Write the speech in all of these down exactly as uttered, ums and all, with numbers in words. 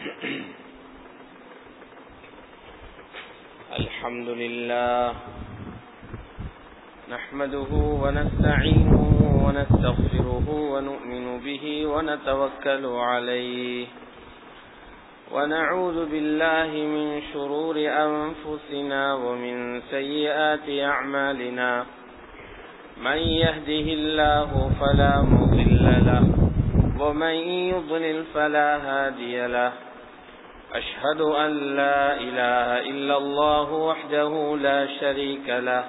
الحمد لله نحمده ونستعينه ونستغفره ونؤمن به ونتوكل عليه ونعوذ بالله من شرور أنفسنا ومن سيئات أعمالنا من يهده الله فلا مضل له ومن يضلل فلا هادي له أشهد أن لا إله إلا الله وحده لا شريك له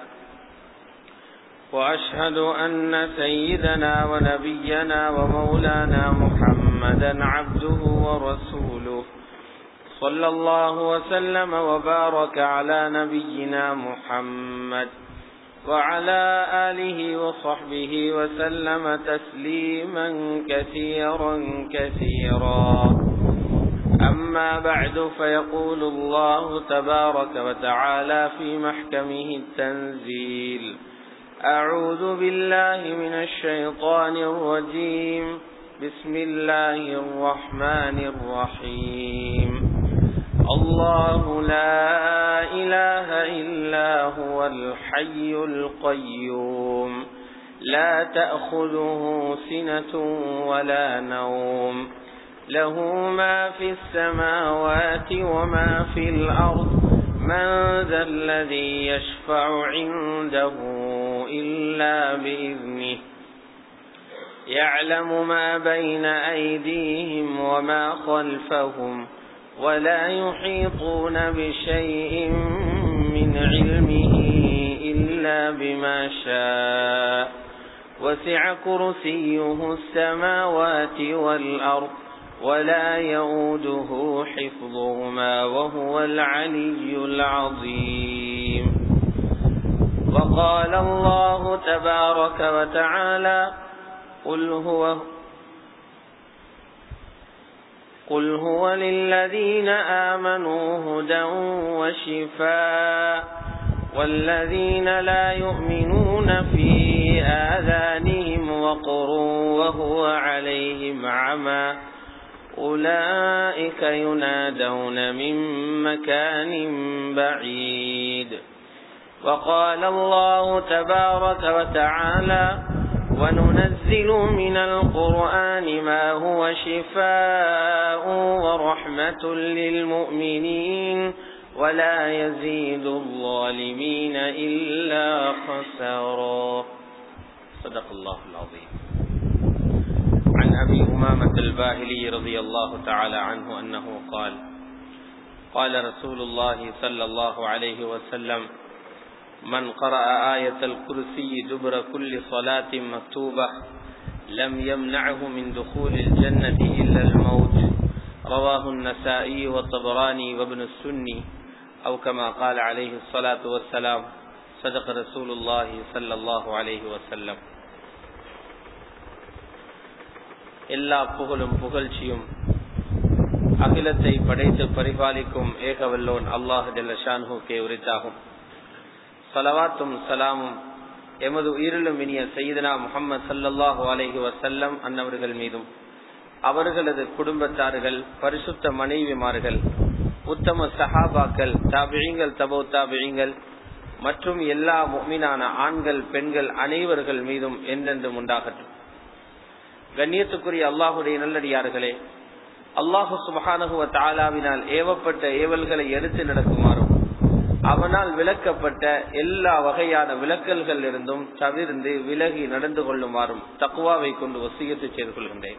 وأشهد أن سيدنا ونبينا ومولانا محمدا عبده ورسوله صلى الله وسلم وبارك على نبينا محمد وعلى آله وصحبه وسلم تسليما كثيرا كثيرا أما بعد فيقول الله تبارك وتعالى في محكمه التنزيل أعوذ بالله من الشيطان الرجيم بسم الله الرحمن الرحيم الله لا إله إلا هو الحي القيوم لا تأخذه سنة ولا نوم له ما في السماوات وما في الأرض من ذا الذي يشفع عنده إلا بإذنه يعلم ما بين أيديهم وما خلفهم ولا يحيطون بشيء من علمه إلا بما شاء وسع كرسيه السماوات والأرض ولا يؤوده حفظهما وهو العلي العظيم وقال الله تبارك وتعالى قل هو قل هو للذين آمنوا هدى وشفاء والذين لا يؤمنون في آذانهم وقر وهو عليهم عمى أولئك ينادون من مكان بعيد وقال الله تبارك وتعالى وننزل من القرآن ما هو شفاء ورحمة للمؤمنين ولا يزيد الظالمين إلا خسارا صدق الله العظيم. عن أبي أمامة الباهلي رضي الله تعالى عنه أنه قال قال رسول الله صلى الله عليه وسلم من قرأ آية الكرسي دبر كل صلاة مكتوبة لم يمنعه من دخول الجنة إلا الموت رواه النسائي والطبراني وابن السني أو كما قال عليه الصلاة والسلام صدق رسول الله صلى الله عليه وسلم. எல்லா புகழும் புகழ்ச்சியும் அகிலத்தை படைத்து பரிபாலிக்கும் ஏகவல்லோன் அல்லாஹ் ஜல்ல ஷான்ஹுக்கே உரித்தாகும். ஸலவாத்தும் ஸலாமும் எமது உயிரிலும் இனிய சய்யிதனா முஹம்மது ஸல்லல்லாஹு அலைஹி வஸல்லம் அன்னவர்கள் மீதும் அவர்களது குடும்பத்தார்கள் பரிசுத்த மனைவிமார்கள் உத்தம சஹாபாக்கள் தாபிஈங்கள் தபௌ தாபிஈங்கள் மற்றும் எல்லா முஃமினான ஆண்கள் பெண்கள் அனைவர்கள் மீதும் என்றென்றும் உண்டாகட்டும். கண்ணியத்துக்குரிய அல்லாஹுடைய நல்லடியார்களே, அல்லாஹு சுப்ஹானஹு வ தஆலாவினால் ஏவப்பட்ட ஏவல்களை எடுத்து நடக்குமாறும் அவனால் விலக்கப்பட்ட எல்லா வகையான விலக்கல்கள் இருந்தும் தவிர்ந்து விலகி நடந்து கொள்ளுமாறும் தக்வாவை கொண்டு வசியத்து செய்து கொள்கின்றேன்.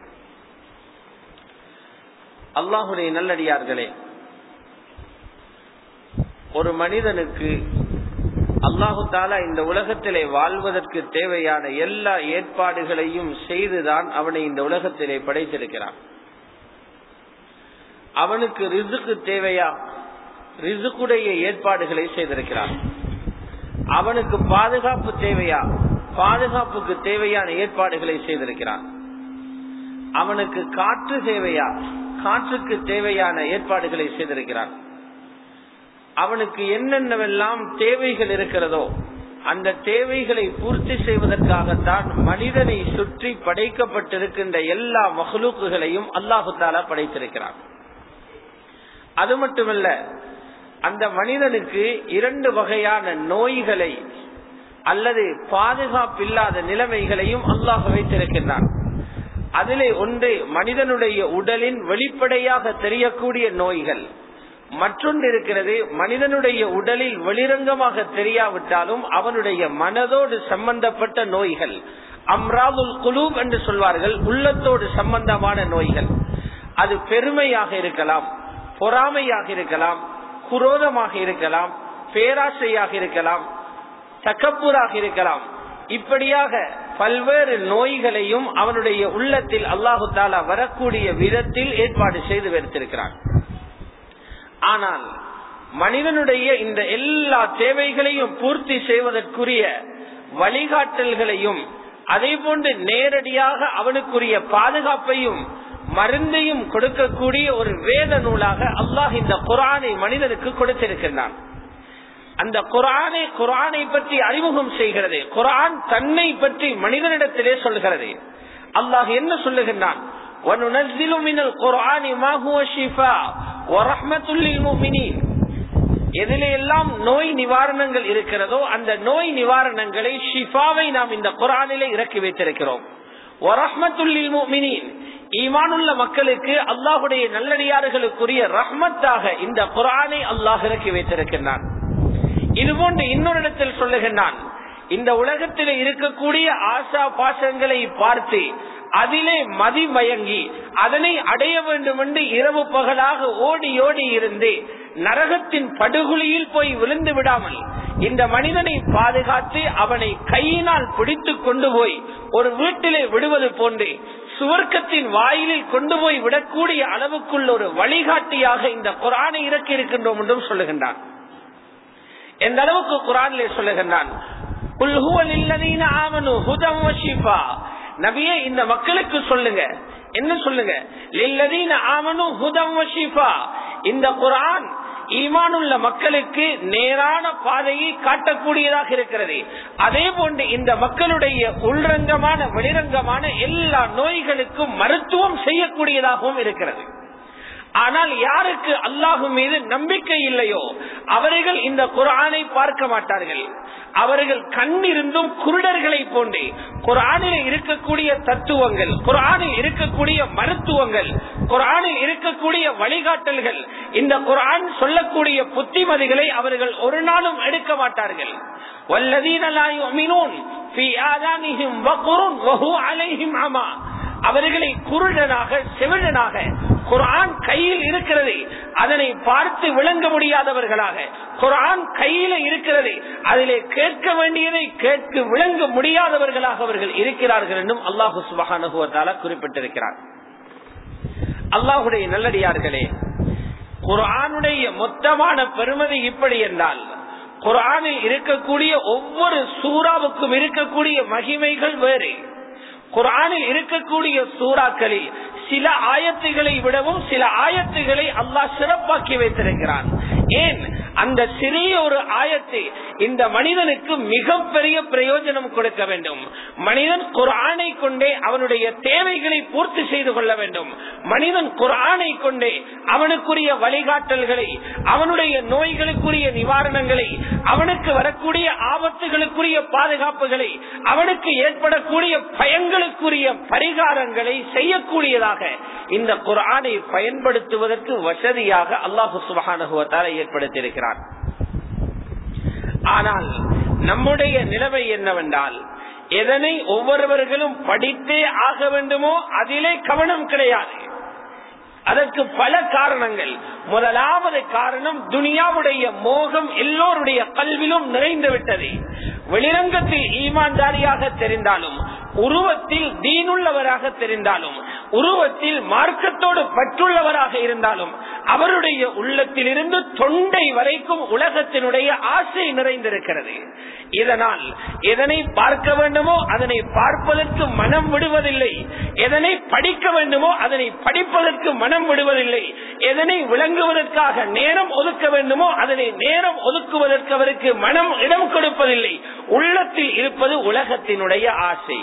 அல்லாஹுடைய நல்லடியார்களே, ஒரு மனிதனுக்கு அல்லாஹு தஆலா இந்த உலகத்திலே வாழ்வதற்கு தேவையான எல்லா ஏற்பாடுகளையும் செய்துதான் அவனை இந்த உலகத்திலே படைத்திருக்கிறான். அவனுக்கு ரிஸ்க் தேவையா, ரிஸ்குடைய ஏற்பாடுகளை செய்திருக்கிறான். அவனுக்கு பாதுகாப்பு தேவையா, பாதுகாப்புக்கு தேவையான ஏற்பாடுகளை செய்திருக்கிறான். அவனுக்கு காற்று தேவையா, காற்றுக்கு தேவையான ஏற்பாடுகளை செய்திருக்கிறான். அவனுக்கு என்னென்னவெல்லாம் தேவைகள் இருக்கிறதோ அந்த தேவைகளை பூர்த்தி செய்வதற்காகத்தான் மனிதனை சுற்றி படைக்கப்பட்டிருக்கின்ற எல்லா மஹ்லூக்குகளையும் அல்லாஹு தஆலா படைத்திருக்கிறான். அது மட்டுமல்ல, அந்த மனிதனுக்கு இரண்டு வகையான நோய்களை அல்லது பாதுகாப்பில்லாத நிலைமைகளையும் அல்லாஹ் வைத்திருக்கின்றான். அதிலே ஒன்று மனிதனுடைய உடலின் வெளிப்படையாக தெரியக்கூடிய நோய்கள், மற்றொன்று இருக்கிறது மனிதனுடைய உடலில் வெளிரங்கமாக தெரியாவிட்டாலும் அவனுடைய மனதோடு சம்பந்தப்பட்ட நோய்கள், அம்ராதுல் குலூப் என்று சொல்வார்கள், உள்ளத்தோடு சம்பந்தமான நோய்கள். அது பெருமையாக இருக்கலாம், பொறாமையாக இருக்கலாம், குரோதமாக இருக்கலாம், பேராசையாக இருக்கலாம், தக்கப்புராக இருக்கலாம். இப்படியாக பல்வேறு நோய்களையும் அவனுடைய உள்ளத்தில் அல்லாஹு தாலா வரக்கூடிய விதத்தில் ஏற்பாடு செய்து வைத்திருக்கிறான். ஆனால் மனிதனுடைய இந்த எல்லா தேவைகளையும் பூர்த்தி செய்வதற்குரிய வழிகாட்டல்களையும் அதே போன்று நேரடியாக அவனுக்குரிய பாதுகாப்பையும் மருந்தையும் கொடுக்கக்கூடிய ஒரு வேத நூலாக அல்லாஹ் இந்த குர்ஆனை மனிதனுக்கு கொடுத்திருக்கின்றான். அந்த குர்ஆனை குர்ஆனை பற்றி அறிமுகம் செய்கிறது. குர்ஆன் தன்னை பற்றி மனிதனிடத்திலே சொல்கிறது. அல்லாஹ் என்ன சொல்லுகின்றான்? وَنُنَزِّلُ مِنَ الْقُرْآنِ مَا هُوَ شِفَاءٌ وَرَحْمَةٌ لِلْمُؤْمِنِينَ. எதிலே எல்லாம் நோய் நிவாரணங்கள் இருக்கிறதோ அந்த நோய் நிவாரணங்களை, ஷிஃபாவை நாம் இந்த குர்ஆனிலே இறக்கி வைத்திருக்கிறோம். وَرَحْمَةٌ لِلْمُؤْمِنِينَ, ஈமானுள்ள மக்களுக்கு, அல்லாஹ்வுடைய நல்லடியார்களுக்குரிய ரஹ்மத்தாக இந்த குர்ஆனை அல்லாஹ் இறக்கி வைத்திருக்கின்றான். இதுபோன்று இன்னொரு இடத்தில் சொல்லுகின்றான், இந்த உலகத்திலே இருக்கக்கூடிய ஆசா பாசங்களை பார்த்து அதிலே மதிமயங்கி அதனை அடைய வேண்டும் என்று இரவு பகலாக ஓடி ஓடி இருந்து நரகத்தின் படுகொலியில் போய் விழுந்து விடாமல் இந்த மனிதனை பாதுகாத்து அவனை கையினால் பிடித்து கொண்டு போய் ஒரு வீட்டிலே விடுவது போன்று சுவர்க்கத்தின் வாயிலில் கொண்டு போய் விடக்கூடிய அளவுக்குள்ள ஒரு வழிகாட்டியாக இந்த குர்ஆனை இறக்கி இருக்கின்றோம் என்றும் சொல்லுகின்றான். எந்த அளவுக்கு குர்ஆனிலே சொல்லுகின்றான், குல் ஹுவ லில்லதீன ஆமனூ ஹுதன் வ ஷிஃபா. நபியே, இந்த மக்களுக்கு சொல்லுங்க, என்ன சொல்லுங்க? லில்லதீன ஆமனூ ஹுதன் வ ஷிஃபா. இந்த குர்ஆன் ஈமானுள்ள மக்களுக்கு நேரான பாதையை காட்டக்கூடியதாக இருக்கிறது. அதே போன்று இந்த மக்களுடைய உள்ரங்கமான வெளிரங்கமான எல்லா நோய்களுக்கும் மருத்துவம் செய்யக்கூடியதாகவும் இருக்கிறது. ஆனால் யாருக்கு அல்லாஹ் மீது நம்பிக்கை இல்லையோ அவர்கள் இந்த குர்ஆனை பார்க்க மாட்டார்கள். அவர்கள் கண்ணிருந்தும் குருடர்களை போன்றே குர்ஆனில் இருக்கக்கூடிய தத்துவங்கள், குர்ஆனில் இருக்கக்கூடிய மருத்துவங்கள், குர்ஆனில் இருக்கக்கூடிய வழிகாட்டல்கள், இந்த குர்ஆன் சொல்லக்கூடிய புத்திமதிகளை அவர்கள் ஒரு நாளும் எடுக்க மாட்டார்கள். வல்லதீன லா யுமினூன் ஃபீ ஆதானிஹிம் வக்ருன் வஹு அலைஹிம் அமா. அவர்களை குருடனாக செவிடனாக குர்ஆன் கையில் இருக்கிறது, அதனை பார்த்து விளங்க முடியாதவர்களாக, குர்ஆன் கையில இருக்கிறது, அதிலே கேட்க வேண்டியதை கேட்க விளங்க முடியாதவர்களாக அவர்கள் இருக்கிறார்கள் என்றும் அல்லாஹ் சுப்ஹானஹு வ தஆலா குறிப்பிட்டிருக்கிறார். அல்லாஹ்வுடைய நல்லடியார்களே, குர்ஆனுடைய மொத்தமான பெருமதி இப்படி என்றால், குர்ஆனில் இருக்கக்கூடிய ஒவ்வொரு சூறாவுக்கும் இருக்கக்கூடிய மகிமைகள் வேறு. குர்ஆனில் இருக்கக்கூடிய சூறாக்களில் சில ஆயத்துகளை விடவும் சில ஆயத்துகளை அல்லாஹ் சிறப்பாக்கி வைத்திருக்கிறான். ஏன்? அந்த சிறிய ஒரு ஆயத்தை இந்த மனிதனுக்கு மிகப்பெரிய பிரயோஜனம் கொடுக்க வேண்டும். மனிதன் குர்ஆனை கொண்டே அவனுடைய தேவைகளை பூர்த்தி செய்து கொள்ள வேண்டும். மனிதன் குர்ஆனை கொண்டே அவனுக்குரிய வழிகாட்டல்களை, அவனுடைய நோய்களுக்குரிய நிவாரணங்களை, அவனுக்கு வரக்கூடிய ஆபத்துகளுக்குரிய பாதுகாப்புகளை, அவனுக்கு ஏற்படக்கூடிய பயங்களுக்குரிய பரிகாரங்களை செய்யக்கூடியதாக இந்த குர்ஆனை பயன்படுத்துவதற்கு வசதியாக அல்லாஹ் சுப்ஹானஹு வ தஆலா ஏற்படுத்தியிருக்கிறார். ஆனால் நம்முடைய நிலைமை என்னவென்றால், எதனை ஒவ்வொருவர்களும் படித்தே ஆக வேண்டுமோ அதிலே கவனம் கிடையாது. அதற்கு பல காரணங்கள். முதலாவது காரணம், துனியாவுடைய மோகம் எல்லோருடைய கல்விலும் நிறைந்து விட்டது. வெளிரங்கத்தில் ஈமான்தாரியாக தெரிந்தாலும், உருவத்தில் தீனுள்ளவராக தெரிந்தாலும், உருவத்தில் மார்க்கத்தோடு பற்றுள்ளவராக இருந்தாலும், அவருடைய உள்ளத்தில் இருந்து தொண்டை வரைக்கும் உலகத்தினுடைய ஆசை நிறைந்திருக்கிறது. இதனால் எதனை பார்க்க வேண்டுமோ அதனை பார்ப்பதற்கு மனம் விடுவதில்லை, எதனை படிக்க வேண்டுமோ அதனை படிப்பதற்கு மனம் விடுவதில்லை, எதனை விளங்குவதற்காக நேரம் ஒதுக்க வேண்டுமோ அதனை நேரம் ஒதுக்குவதற்கு அவருக்கு மனம் இடம் கொடுப்பதில்லை. உள்ளத்தில் இருப்பது உலகத்தினுடைய ஆசை.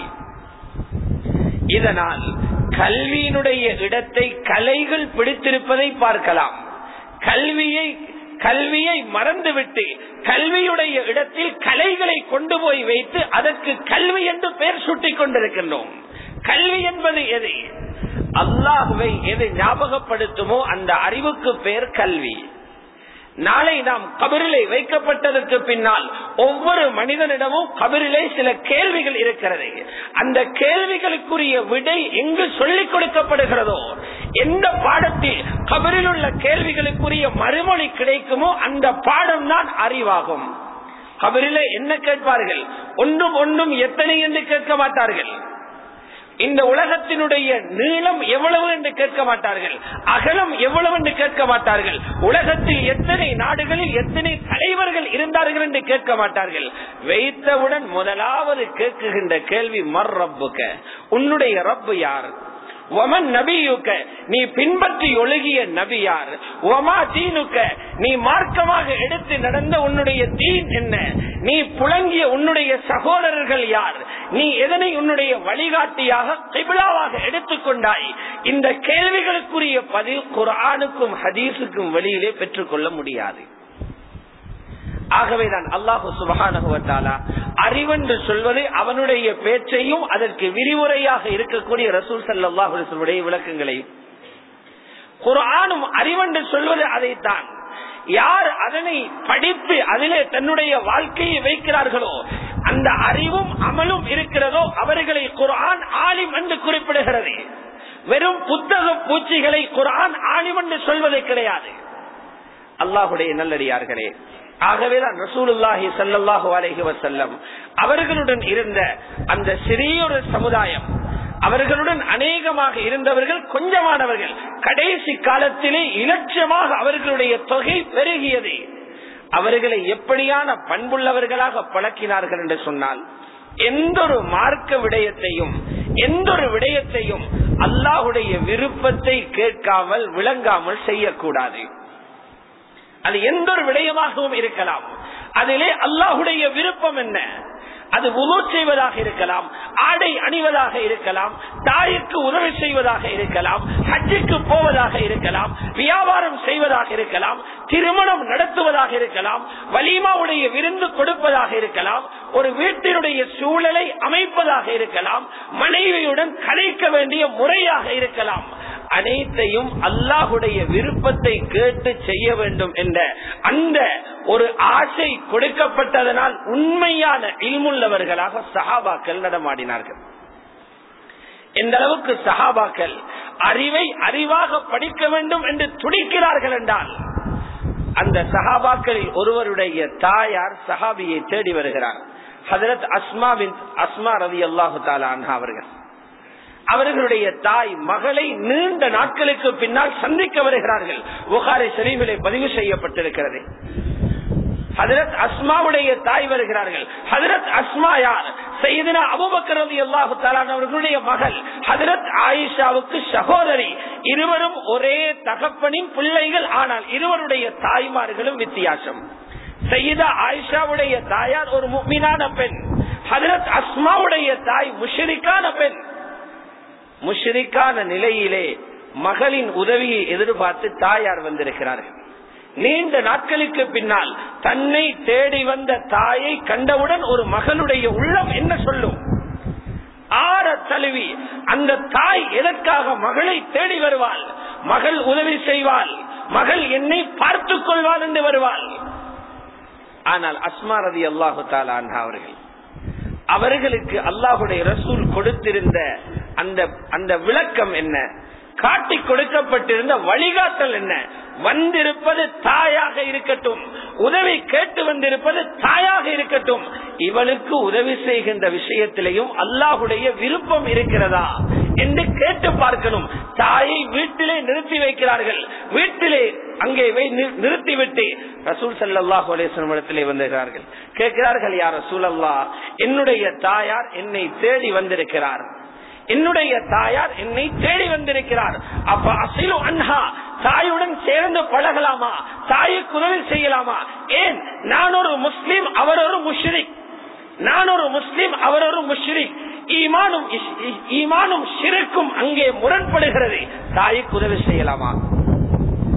இதனால் கல்வியினுடைய இடத்தை கலைகள் பிடித்திருப்பதை பார்க்கலாம். கல்வியை கல்வியை மறந்துவிட்டு கல்வியுடைய இடத்தில் கலைகளை கொண்டு போய் வைத்து அதற்கு கல்வி என்று பெயர் சூட்டிக் கொண்டிருக்கின்றோம். கல்வி என்பது எது? அல்லாஹ்வை எது ஞாபகப்படுத்துமோ அந்த அறிவுக்கு பெயர் கல்வி. நாளை நாம் கபரிலே வைக்கப்பட்டதற்கு பின்னால் ஒவ்வொரு மனிதனிடமும் கபரிலே சில கேள்விகள் இருக்கிறது. அந்த கேள்விகளுக்குரிய விடை எங்கு சொல்லிக் கொடுக்கப்படுகிறதோ, எந்த பாடத்தில் கபரில் உள்ள கேள்விகளுக்குரிய மறுமொழி கிடைக்குமோ அந்த பாடம் தான் அறிவாகும். கபரிலே என்ன கேட்பார்கள்? ஒன்றும் ஒன்றும் எத்தனை என்று கேட்க மாட்டார்கள். இந்த உலகத்தினுடைய நீளம் எவ்வளவு என்று கேட்க மாட்டார்கள், அகலம் எவ்வளவு என்று கேட்க மாட்டார்கள், உலகத்தில் எத்தனை நாடுகளில் எத்தனை தலைவர்கள் இருந்தார்கள் என்று கேட்க மாட்டார்கள். வைத்தவுடன் முதலாவது கேட்குகின்ற கேள்வி மர் ரப்புக, உன்னுடைய ரப்பு யார்? ஒமன் நபியுக்க, நீ பின்பற்றி ஒழுகிய நபி யார்? ஒமா தீனுக்க, நீ மார்க்கமாக எடுத்து நடந்த உன்னுடைய தீன் என்ன? நீ புழங்கிய உன்னுடைய சகோதரர்கள் யார்? நீ எதனை உன்னுடைய வழிகாட்டியாக கிப்லாவாக எடுத்துக்கொண்டாய்? இந்த கேள்விகளுக்குரிய பதில் குர்ஆனுக்கும் ஹதீஸுக்கும் வெளியிலே பெற்றுக் கொள்ள முடியாது. ஆகவேதான் அல்லாஹு சுப்ஹானஹு வ தஆலா அறிவென்று சொல்வது அவனுடைய பேச்சையும் அதற்கு விரிவுரையாக இருக்கக்கூடிய ரசூல் ஸல்லல்லாஹு அலைஹி வஸல்லம் விளக்கங்களையும், குர்ஆனும் அறிவென்று சொல்வது அதைத்தான். யார் அதனை படித்து அதிலே தன்னுடைய வாழ்க்கையை வைக்கிறார்களோ, அந்த அறிவும் அமலும் இருக்கிறதோ, அவர்களை குர்ஆன் ஆலிம் என்று குறிப்பிடுகிறது. வெறும் புத்தக பூச்சிகளை குர்ஆன் ஆலிம் என்று சொல்வது கிடையாது. அல்லாஹுடைய நல்லடியார்களே, ஆகவேதான் ரசூலுல்லாஹி ஸல்லல்லாஹு அலைஹி வஸல்லம் அவர்களுடன் இருந்த அந்த சிறியொரு சமுதாயம், அவர்களுடன் அநேகமாக இருந்தவர்கள் கொஞ்சமானவர்கள், கடைசி காலத்திலே இலட்சமாக அவர்களுடைய தொகை பெருகியது. அவர்களை எப்படியான பண்புள்ளவர்களாக பழக்கினார்கள் என்று சொன்னால், எந்த ஒரு மார்க்க விடயத்தையும் எந்த ஒரு விடயத்தையும் அல்லாஹுடைய விருப்பத்தை கேட்காமல் விளங்காமல் செய்யக்கூடாது. அது எந்த ஒரு விடயமாகவும் இருக்கலாம். அதிலே அல்லாஹுடைய விருப்பம் என்ன? அது வுது செய்வதாக இருக்கலாம், ஆடை அணிவதாக இருக்கலாம், தாய்க்கு உதவி செய்வதாக இருக்கலாம், ஹஜ்ஜுக்கு போவதாக இருக்கலாம், வியாபாரம் செய்வதாக இருக்கலாம், திருமணம் நடத்துவதாக இருக்கலாம், வலீமாவுடைய விருந்து கொடுப்பதாக இருக்கலாம், ஒரு வீட்டினுடைய சூழலை அமைப்பதாக இருக்கலாம், மனைவியுடன் கலைக்க வேண்டிய முறையாக இருக்கலாம். அனைத்தையும் அல்லாஹுடைய விருப்பத்தை கேட்டு செய்ய வேண்டும் என்ற அந்த ஒரு ஆசை கொடுக்கப்பட்டதனால் உண்மையான இல்முள்ளவர்களாக சஹாபாக்கள் நடமாடினார்கள். எந்த அளவுக்கு சஹாபாக்கள் அறிவை அறிவாக படிக்க வேண்டும் என்று துடிக்கிறார்கள் என்றால், அந்த சஹாபாக்களில் ஒருவருடைய தாயார் சஹாபியை தேடி வருகிறார். ஹஜ்ரத் அஸ்மா பின் அஸ்மா ரலியல்லாஹு தஆலா அன்ஹா அவர்கள். அவர்களுடைய தாய் மகளை நீண்ட நாட்களுக்கு பின்னால் சந்திக்க வருகிறார்கள். புகாரி ஷரீஃபிலே பதிவு செய்யப்பட்டிருக்கிறது. ஹஜ்ரத் அஸ்மாவுடைய தாய் வருகிறார்கள். ஹஜ்ரத் அஸ்மா யார்? சையதுனா அபூபக்கர் ரலியல்லாஹு தஆலா அவர்களுடைய மகள், ஹஜ்ரத் ஆயிஷாவுக்கு சகோதரி. இருவரும் ஒரே தகப்பனின் பிள்ளைகள், ஆனால் இருவருடைய தாய்மார்களும் வித்தியாசம். சையதா ஆயிஷாவுடைய தாயார் ஒரு முஃமினான பெண், ஹஜ்ரத் அஸ்மாவுடைய தாய் முஷ்ரிக்கான பெண். முஷ்ரிக்கான நிலையிலே மகளின் உதவியை எதிர்பார்த்து தாயார் வந்திருக்கிறார்கள். நீண்ட நாட்களுக்கு பின்னால் தன்னை தேடி வந்த தாயை கண்டவுடன் ஒரு மகளுடைய உள்ளம் என்ன சொல்லும்? ஆற தழுவி அந்த தாய் எதற்காக மகளை தேடி வருவாள்? மகள் உதவி செய்வாள், மகள் என்னை பார்த்துக் கொள்வாள் என்று வருவாள். ஆனால் அஸ்மா ரலியல்லாஹு தஆலா அன்ஹா அவர்கள், அவர்களுக்கு அல்லாஹுடைய ரசூல் கொடுத்திருந்த அந்த அந்த விளக்கம் என்ன, காட்டி கொடுக்கப்பட்டிருந்த வழிகாட்டல் என்ன? வந்திருப்பது தாயாக இருக்கட்டும், உதவி கேட்டு வந்திருப்பது தாயாக இருக்கட்டும், இவளுக்கு உதவி செய்கின்ற விஷயத்திலேயும் அல்லாஹுடைய விருப்பம் இருக்கிறதா என்று கேட்டு பார்க்கணும். தாயை வீட்டிலே நிறுத்தி வைக்கிறார்கள். வீட்டிலே அங்கே நிறுத்திவிட்டு ரசூல் ஸல்லல்லாஹு அலைஹி வஸல்லம் இடத்திலே வந்திருக்கிறார்கள். கேட்கிறார்கள், யா ரசூலல்லாஹ், என்னுடைய தாயார் என்னை தேடி வந்திருக்கிறார், என்னுடைய தாயார் என்னை தேடி வந்திருக்கிறார். அப்ப அசிலு அன்ஹா, தாயுடன் சேர்ந்து பழகலாமா? தாய்க்கு உதவி செய்யலாமா? ஏன், நான் ஒரு முஸ்லிம், அவர் ஒரு முஷ்ரிக். நான் ஒரு முஸ்லிம், அவர் ஒரு முஷ்ரிக். ஈமானும் ஈமானும் ஷிர்க்கும் அங்கே முரண்படுகிறது. தாய்க்கு உதவி செய்யலாமா?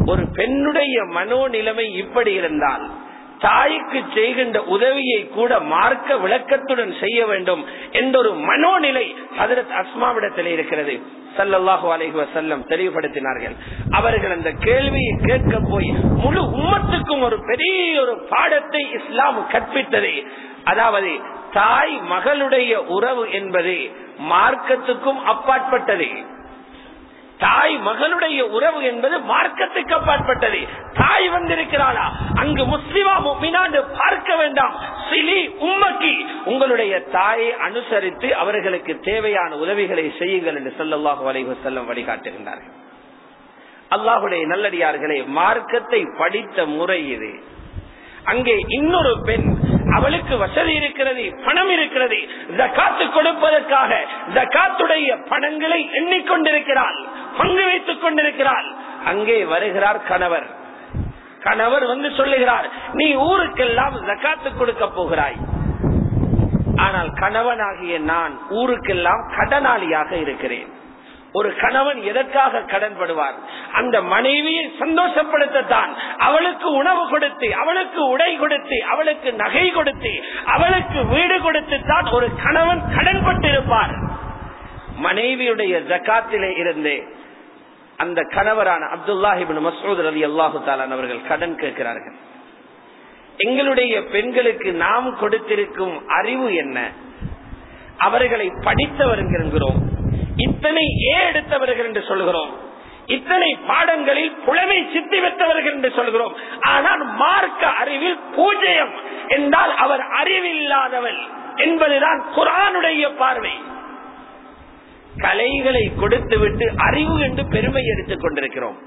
ஒரு பெண்ணுடைய மனோநிலைமை இப்படி இருந்தால் தாய்க்கு செய்கின்ற உதவியை கூட மார்க்க விளக்கத்துடன் செய்ய வேண்டும் என்ற ஒரு மனோநிலை ஹஜ்ரத் அஸ்மாவிடத்தில் இருக்கிறது. ஸல்லல்லாஹு அலைஹி வஸல்லம் தெளிவுபடுத்தினார்கள். அவர்கள் அந்த கேள்வியை கேட்க போய் முழு உம்மத்துக்கும் ஒரு பெரிய ஒரு பாடத்தை இஸ்லாம் கற்பித்தது. அதாவது தாய் மகளுடைய உறவு என்பது மார்க்கத்துக்கும் அப்பாற்பட்டது. தாய் மகளுடைய உறவு என்பது மார்க்கத்துக்கு அப்பாற்பட்டது. தாய் வந்திருக்கிறாளா, அங்கு முஸ்லிமா முஃமினான்னு பார்க்க வேண்டாம். சிலி உம்மக்கி, உங்களுடைய தாயை அனுசரித்து அவர்களுக்கு தேவையான உதவிகளை செய்யுங்கள் என்று ஸல்லல்லாஹு அலைஹி வஸல்லம் வழிகாட்டுகின்றார்கள். அல்லாஹ்வுடைய நல்லடியார்களே, மார்க்கத்தை படித்த முறை இது. அங்கே இன்னொரு பெண், அவளுக்கு வசதி இருக்கிறது, பணம் இருக்கிறது, ஜகாத்து கொடுப்பதற்காக ஜகாத்துடைய பணங்களை எண்ணிக்கொண்டிருக்கிறாள், பங்கு வைத்துக் கொண்டிருக்கிறாள். அங்கே வருகிறார் கணவர். கணவர் வந்து சொல்லுகிறார், நீ ஊருக்கெல்லாம் ஜகாத்து கொடுக்க போகிறாய். ஆனால் கணவனாகிய நான் ஊருக்கெல்லாம் கடனாளியாக இருக்கிறேன். ஒரு கணவன் எதற்காக கடன்படுவார்? அந்த மனைவியை சந்தோஷப்படுத்தத்தான். அவளுக்கு உணவு கொடுத்து, அவளுக்கு உடை கொடுத்து, அவளுக்கு நகை கொடுத்து, அவளுக்கு வீடு கொடுத்து தான் ஒரு கணவன் கடன்பட்டு இருப்பார். மனைவியுடைய ஜகாத்திலே இருந்து அந்த கணவரான அப்துல்லாஹ் இப்னு மஸ்ஊத் ரலியல்லாஹு தஆலா அவர்கள் கடன் கேட்கிறார்கள். எங்களுடைய பெண்களுக்கு நாம் கொடுத்திருக்கும் அறிவு என்ன? அவர்களை படித்தவர்கள் என்கிறோம், இத்தனை ஏ எடுத்தவர்கள் என்று சொல்கிறோம், இத்தனை பாடங்களில் புலமை சித்தி வைத்தவர்கள் என்று சொல்கிறோம். ஆனால் மார்க்க அறிவில் பூஜ்யம் என்றால் அவர் அறிவில்லாதவள் என்பதுதான் குர்ஆனுடைய பார்வை. கலைகளை கொடுத்து விட்டு அறிவு என்று பெருமை எடுத்துக் கொண்டிருக்கிறோம்.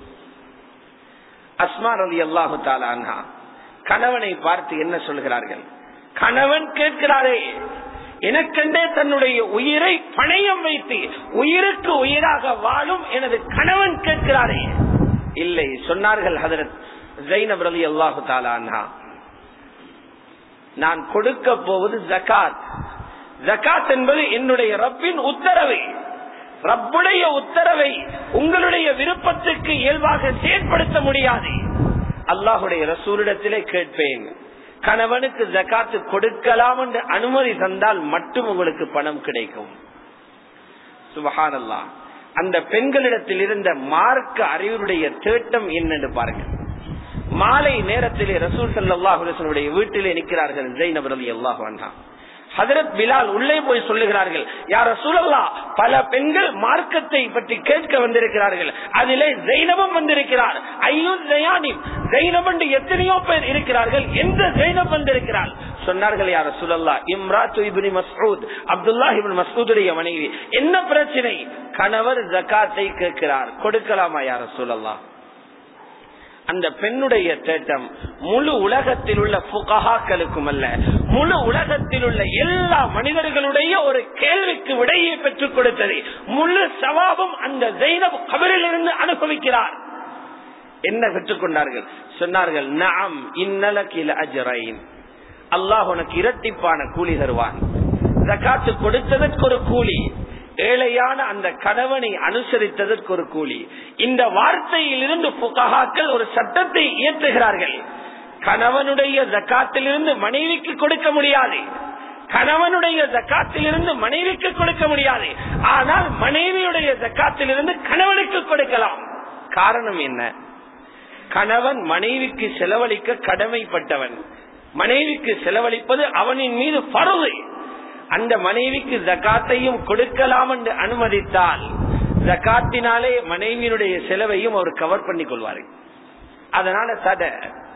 அஸ்மா ரலியல்லாஹு தஆலா அன்ஹா கணவனை பார்த்து என்ன சொல்கிறார்கள்? கணவன் கேட்கிறாரே, எனக்கென்றே தன்னுடைய உயிரை பணயம் வைத்து உயிருக்கு உயிராக வாழும் எனது கணவன் கேட்கிறாரே. இல்லை, சொன்னார்கள் ஹஜ்ரத் ஸைனப் ரலியல்லாஹு தஆலா அன்ஹா, நான் கொடுக்க போவது ஜகாத். ஜகாத் என்பது என்னுடைய ரப்பின் உத்தரவு. ரப்புடைய உத்தரவை உங்களுடைய விருப்பத்துக்கு இயல்பாக செயற்படுத்த முடியாது. அல்லாஹுடைய ரசூலிடத்திலே கேட்பேன், கணவனுக்கு ஜகாத்து கொடுக்கலாம் என்று அனுமதி தந்தால் மட்டும் உங்களுக்கு பணம் கிடைக்கும். சுப்ஹானல்லாஹ். அந்த பெண்களிடத்தில் இருந்த மார்க்க அறிவுடைய தேட்டம் என்னென்று பாருங்கள். மாலை நேரத்திலே ரசூல் ஸல்லல்லாஹு அலைஹி வஸல்லம் வீட்டிலே நிற்கிறார்கள் ஸைனப் ரலியல்லாஹு அன்ஹா. ஹஜ்ரத் பிலால் உள்ளே போய் சொல்லுகிறார்கள், யா ரசூலல்லாஹ், பல பெண்கள் மார்க்கத்தை பற்றி கேட்க வந்திருக்கிறார்கள், அதிலே ஸைனபும் வந்திருக்கிறார். ஐயோ ஸையானிப், ஸைனப் என்று எத்தனையோ பேர் இருக்கிறார்கள், எந்த ஸைனப் வந்திருக்கிறார்? சொன்னார்கள், யா ரசூலல்லாஹ், இம்ராத்து இப்னு மஸ்ஊத், அப்துல்லாஹ் இப்னு மஸ்ஊதுடைய மனைவி. என்ன பிரச்சனை? கணவர் ஜகாத்தை கேட்கிறார், கொடுக்கலாமா யா ரசூலல்லாஹ்? அந்த பெண்ணுடைய தேட்டம் முழு உலகத்தில் உள்ள ஃபுகஹாக்களுக்கும் அல்ல, முழு உலகத்தில் உள்ள எல்லா மனிதர்களுடைய ஒரு கேள்விக்கு விடையை பெற்றுக் கொடுத்தது. முழு சவாபும் அந்த ஸைனப் கபரில் இருந்து அனுபவிக்கிறார். என்ன பெற்றுக் கொண்டார்கள்? சொன்னார்கள், நஅம் இன்னலகி லஅஜ்ரைன், அல்லாஹ் உனக்கு இரட்டிப்பான கூலி தருவான். ஜகாத் கொடுத்ததற்கு ஒரு கூலி, ஏழையான அந்த கணவனை அனுசரித்ததற்கு ஒரு கூலி. இந்த வார்த்தையில் இருந்து ஃபுகஹாக்கள் ஒரு சட்டத்தை இயற்றுகிறார்கள். கணவனுடைய ஜகாத்திலிருந்து மனைவிக்கு கொடுக்க முடியாது, கணவனுடைய ஜகாத்திலிருந்து மனைவிக்கு கொடுக்க முடியாது, ஆனால் மனைவியுடைய ஜகாத்திலிருந்து கணவனுக்கு கொடுக்கலாம். காரணம் என்ன? கணவன் மனைவிக்கு செலவழிக்க கடமைப்பட்டவன், மனைவிக்கு செலவழிப்பது அவனின் மீது ஃபர்து. அந்த மனைவிக்கு ஜகாத்தையும் கொடுக்கலாம் என்று அனுமதித்தால் ஜகாத்தினாலே மனைவியினுடைய செலவையும் அவர் கவர் பண்ணி கொள்வார். அதனால தடை.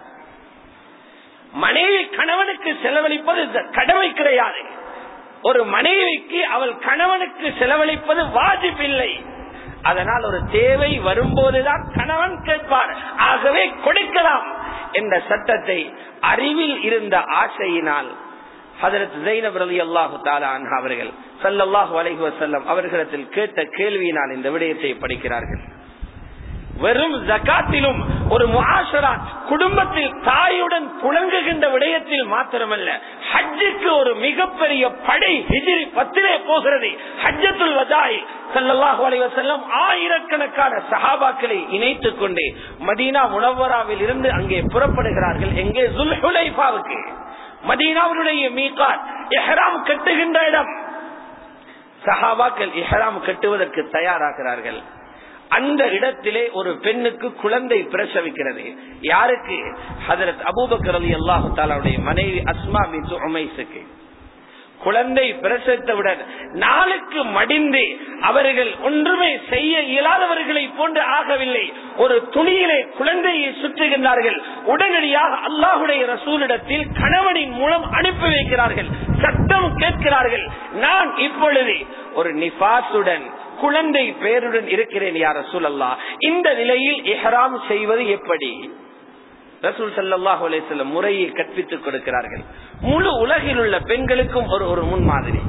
மனைவி கணவனுக்கு செலவழிப்பது கடமை கிடையாது. ஒரு மனைவிக்கு அவள் கணவனுக்கு செலவழிப்பது வாஜிப் இல்லை. அதனால் ஒரு தேவை வரும்போதுதான் கணவன் கேட்பார், ஆகவே கொடுக்கலாம் என்ற சட்டத்தை அறிவில் இருந்த ஆசையினால் ஹஜ்ரத் ஸைனப் ரலியல்லாஹு தஆலா அன்ஹா அவர்கள் ஸல்லல்லாஹு அலைஹி வஸல்லம் அவர்களிடத்தில் கேட்ட கேள்வியினால் இந்த விடயத்தை படிக்கிறார்கள். வெறும் ஜகாத்திலும் ஒரு முஆஷராத் குடும்பத்தில் தாயுடன் புழங்குகின்ற விடயத்தில் மாத்திரமல்ல, ஹஜ்ஜுக்கு ஒரு மிகப்பெரிய படை ஹிஜ்ரி பத்திலே போகிறது. ஹஜ்ஜத்துல் வதாய் ஸல்லல்லாஹு அலைஹி வஸல்லம் ஆயிரக்கணக்கான சஹாபாக்களை இணைத்துக் கொண்டு மதீனா முனவ்வராவில் இருந்து அங்கே புறப்படுகிறார்கள். எங்கே? ஸுல்ஹுலைஃபாவுக்கு. மதீனாவுடைய மீகாத், இஹ்ராம் கட்டுகின்ற இடம். சஹாபாக்கள் இஹ்ராம் கட்டுவதற்கு தயாராகிறார்கள். அந்த இடத்திலே ஒரு பெண்ணுக்கு குழந்தை பிரசவிக்கிறது. யாருக்கு? ஹஜ்ரத் அபூபக்கர் ரலியல்லாஹு தஆலாவுடைய மனைவி அஸ்மா பின்த் உமைஸுக்கு. குழந்தை பிரசவித்தவுடன் நாளுக்கு மடிந்து அவர்கள் ஒன்றுமே செய்ய இயலாதவர்களை போன்று ஆகவில்லை. ஒரு துணியிலே குழந்தையை சுற்றுகின்றார்கள். உடனடியாக அல்லாஹுடைய ரசூலிடத்தில் கணவனின் மூலம் அனுப்பி வைக்கிறார்கள். சத்தம் கேட்கிறார்கள், நான் இப்பொழுது ஒரு நிஃபாசுடன் குழந்தை பேருடன் இருக்கிறேன் யா ரசூலல்லாஹ், இந்த நிலையில் இஹ்ராம் செய்வது எப்படி? ரசூல் ஸல்லல்லாஹு அலைஹி வஸல்லம் முறையை கற்பித்துக் கொடுக்கிறார்கள். முழு உலகில் உள்ள பெண்களுக்கும் ஒரு ஒரு முன்மாதிரி.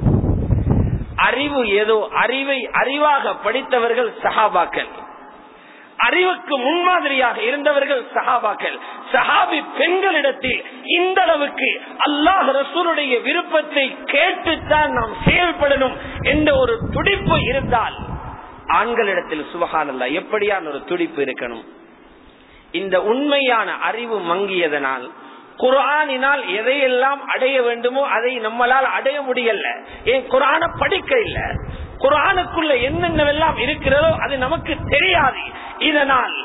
அறிவு ஏதோ அறிவை அறிவாக படித்தவர்கள் சஹாபாக்கள், அறிவுக்கு முன்மாதிரியாக இருந்தவர்கள் சஹாபாக்கள். சஹாபி பெண்களிடத்தில் இந்த அளவுக்கு அல்லாஹ் ரசூலுடைய விருப்பத்தை கேட்டுத்தான் நாம் செயல்படணும் என்ற ஒரு துடிப்பு இருந்தால், ஆண்களிடத்தில் சுப்ஹானல்லாஹ் எப்படியான ஒரு துடிப்பு இருக்கணும். இந்த உண்மையான அறிவு மங்கியதனால் குர்ஆனினால் எதையெல்லாம் அடைய வேண்டுமோ அதை நம்மளால் அடைய முடியல. ஏன்? குர்ஆன படிக்க இல்ல. குர்ஆனுக்குள்ள என்னென்னவெல்லாம் இருக்கிறதோ அது நமக்கு தெரியாது. இதனால்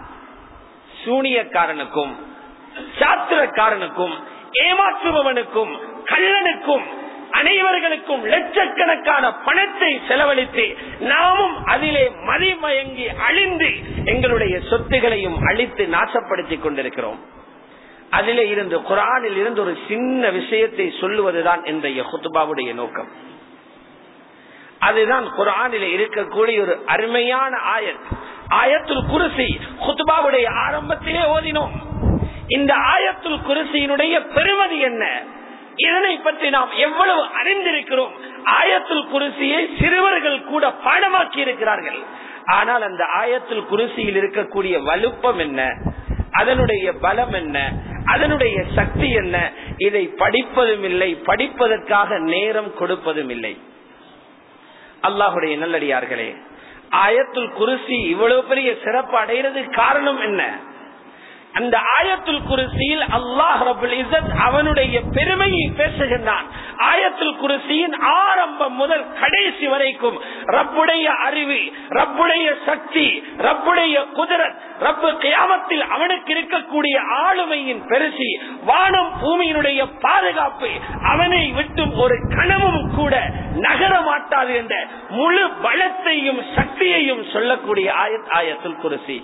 சூனியக்காரனுக்கும் சாத்திரக்காரனுக்கும் ஏமாற்றுபவனுக்கும் கள்ளனுக்கும் அனைவர்களுக்கும் லட்சக்கணக்கான பணத்தை செலவழித்து நாமும் அதிலே மதிமயங்கி அழிந்து எங்களுடைய சொத்துகளையும் அழித்து நாசப்படுத்திக் கொண்டிருக்கிறோம். அதிலே இருந்து குர்ஆனில் இருந்து ஒரு சின்ன விஷயத்தை சொல்லுவதுதான் இன்றைய குத்பாவுடைய நோக்கம். அதுதான் குர்ஆனிலே இருக்கக்கூடிய ஒரு அருமையான ஆயத், ஆயத்துல் குர்சி. குத்பாவுடைய ஆரம்பத்திலே ஓதினோம். இந்த ஆயத்துல் குர்சியினுடைய பெருமதி என்ன, இதனை பற்றி நாம் எவ்வளவு அறிந்திருக்கிறோம். ஆயத்துல் குர்சியை சிறுவர்கள் கூட பாடமாக்கி இருக்கிறார்கள். ஆனால் அந்த ஆயத்துல் குர்சியில் இருக்கக்கூடிய வலுப்பம் என்ன, அதனுடைய பலம் என்ன, அதனுடைய சக்தி என்ன, இதை படிப்பதும் இல்லை, படிப்பதற்காக நேரம் கொடுப்பதும் இல்லை. அல்லாஹுடைய நல்லடியார்களே, ஆயத்துல் குர்சி இவ்வளவு பெரிய சிறப்பு அடைகிறது காரணம் என்ன? அந்த ஆயத்துல் குர்சியில் அல்லாஹ் ரப்பல் இஸ்ஸத் அவனுடைய பெருமையை பேசுகின்றான். ஆயத்துல் குர்சியின் ஆரம்பம் முதல் கடைசி வரைக்கும் ரப்புடைய அறிவு, ரப்புடைய சக்தி, ரப்புடைய குதிரத், ரப்பு கியாமத்தில் அவனுக்கு இருக்கக்கூடிய ஆளுமையின் பெருசி, வானம் பூமியினுடைய பாதுகாப்பு, அவனை விட்டும் ஒரு கணமும் கூட நகர மாட்டாது என்ற முழு பலத்தையும் சக்தியையும் சொல்லக்கூடிய ஆயத் ஆயத்துல் குர்சி.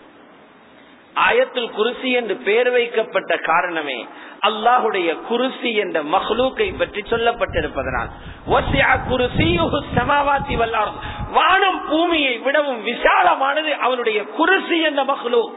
ஆயத்துல் குர்சி என்று பெயர் வைக்கப்பட்ட காரணமே அல்லாஹுடைய குர்சி என்ற மஹ்லூக்கை பற்றி சொல்லப்பட்டிருப்பதனால். வஸிஅ குர்சியுஹு ஸமாவாதி வல் அர்த், வானம் பூமியை விடவும் விசாலமானது அவனுடைய குர்சி என்ற மஹ்லூக்.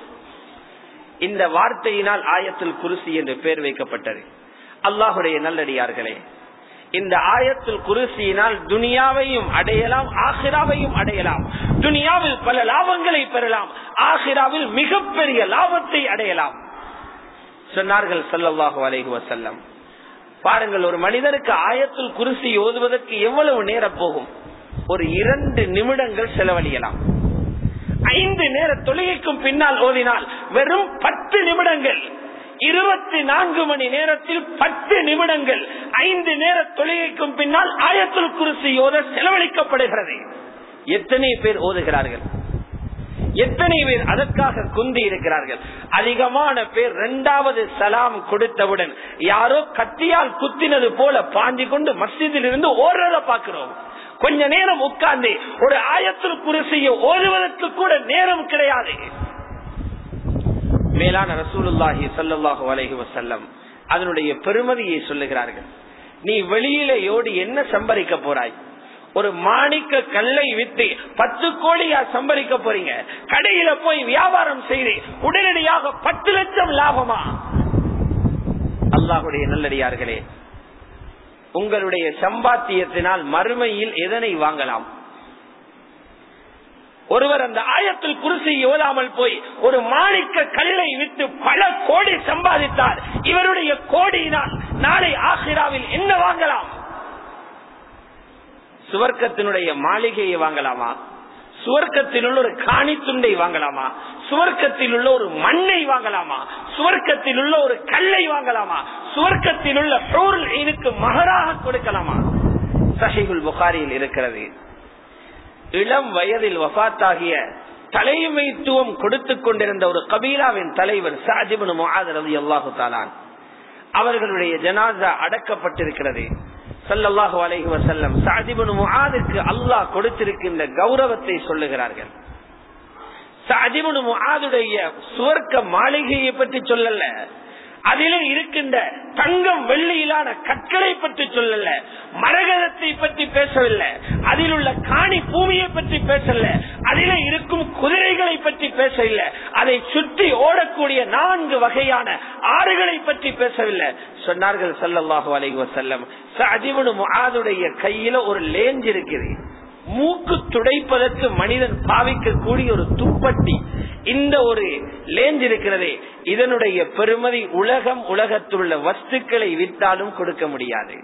இந்த வார்த்தையினால் ஆயத்துல் குர்சி என்று பெயர் வைக்கப்பட்டது. அல்லாஹுடைய நல்லடியார்களே, இந்த ஆயத்துல் குர்சியினால் துனியாவையும் அடையலாம், ஆகிராவையும் அடையலாம். துனியாவில் பல லாபங்களை பெறலாம், ஆகிராவில் மிகப்பெரிய லாபத்தை அடையலாம். சொன்னார்கள் ஸல்லல்லாஹு அலைஹி வஸல்லம். பாருங்கள், ஒரு மனிதனுக்கு ஆயத்துல் குர்சி ஓதுவதற்கு எவ்வளவு நேரம் போகும்? ஒரு இரண்டு நிமிடங்கள் செலவழியலாம். ஐந்து நேர தொழுகைக்கும் பின்னால் ஓதினால் வெறும் பத்து நிமிடங்கள். இருபத்தி நான்கு மணி நேரத்தில் பத்து நிமிடங்கள் ஐந்து நேர தொழுகைக்கும் பின்னால் ஆயத்துல் குர்சி ஓத செலவழிக்கப்படுகிறது. எத்தனை பேர் ஓதுகிறார்கள்? எத்தனை பேர் அதற்காக குந்தி இருக்கிறார்கள்? அதிகமான பேர் இரண்டாவது சலாம் கொடுத்தவுடன் யாரோ கத்தியால் குத்தினது போல பாஞ்சு கொண்டு மஸ்ஜிதில் இருந்து ஓடுறத பார்க்கிறோம். கொஞ்ச நேரம் உட்கார்ந்து ஒரு ஆயத்துல் குர்சியை ஓதுவதற்கு கூட நேரம் கிடையாது. மேலான ரசூலுல்லாஹி ஸல்லல்லாஹு அலைஹி வஸல்லம் அதனுடைய பெருமதியை சொல்லுகிறார்கள். நீ வெளியிலே ஓடி என்ன சம்பரிக்க போறாய்? ஒரு மாணிக்க கல்லை வித்து பத்து கோடியா சம்பரிக்க போறீங்க. கடையில போய் வியாபாரம் செய்து உடனடியாக பத்து லட்சம் லாபமா? அல்லாஹுடைய நல்லடியார்களே, உங்களுடைய சம்பாத்தியத்தினால் மறுமையில் எதனை வாங்கலாம்? ஒருவர் அந்த ஆயத்துல் குர்சி ஓதாமல் போய் ஒரு மாணிக்க கல்லை விட்டு பல கோடி சம்பாதித்தார். இவருடைய கோடியினால் நாளை ஆகிராவில் என்ன வாங்கலாம்? சுவர்க்கத்தினுடைய மாளிகையை வாங்கலாமா? சுவர்க்கத்தில் உள்ள ஒரு காணி துண்டை வாங்கலாமா? சுவர்க்கத்தில் உள்ள ஒரு மண்ணை வாங்கலாமா? சுவர்க்கத்தில் உள்ள ஒரு கல்லை வாங்கலாமா? சுவர்க்கத்தில் உள்ள ஹூருல் ஈனுக்கு மஹராக கொடுக்கலாமா? சஹீஹுல் புகாரியில் இருக்கிறது. இளம் வயதில் வஃபாத்தாகிய தலைமைத்துவம் கொடுத்துக் கொண்டிருந்த ஒரு கபீலாவின் தலைவர் சஅத் இப்னு முஆத் ரலியல்லாஹு தஆலா அவர்களுடைய ஜனாஸா அடக்கப்பட்டிருக்கிறது. ஸல்லல்லாஹு அலைஹி வஸல்லம் சஅத் இப்னு முஆதுக்கு அல்லாஹ் கொடுத்திருக்கின்ற கௌரவத்தை சொல்லுகிறார்கள். சஅத் இப்னு முஆதுடைய சுவர்க்க மாளிகையை பற்றி சொல்லல, அதிலே இருக்கின்ற தங்கம் வெள்ளியிலான கற்களை பற்றி சொல்லல, மரகதத்தை பற்றி பேசவில்லை, அதில் உள்ள காணி பூமியை பற்றி பேசல, அதிலே இருக்கும் குதிரைகளை பற்றி பேசவில்லை, அதை சுற்றி ஓடக்கூடிய நான்கு வகையான ஆறுகளை பற்றி பேசவில்லை. சொன்னார்கள் ஸல்லல்லாஹு அலைஹி வஸல்லம், சஅத் இப்னு முஆதுடைய கையில ஒரு லேஞ்ச் இருக்குது, மூக்கு துடைப்பதற்கு மனிதன் பாவிக்கக்கூடிய ஒரு துப்பட்டி, இந்த ஒரு லேஞ்ச் இருக்கிறதே, இதனுடைய பெருமதி உலகம் உலகத்துள்ள வஸ்துக்களை விட்டாலும் கொடுக்க முடியாது.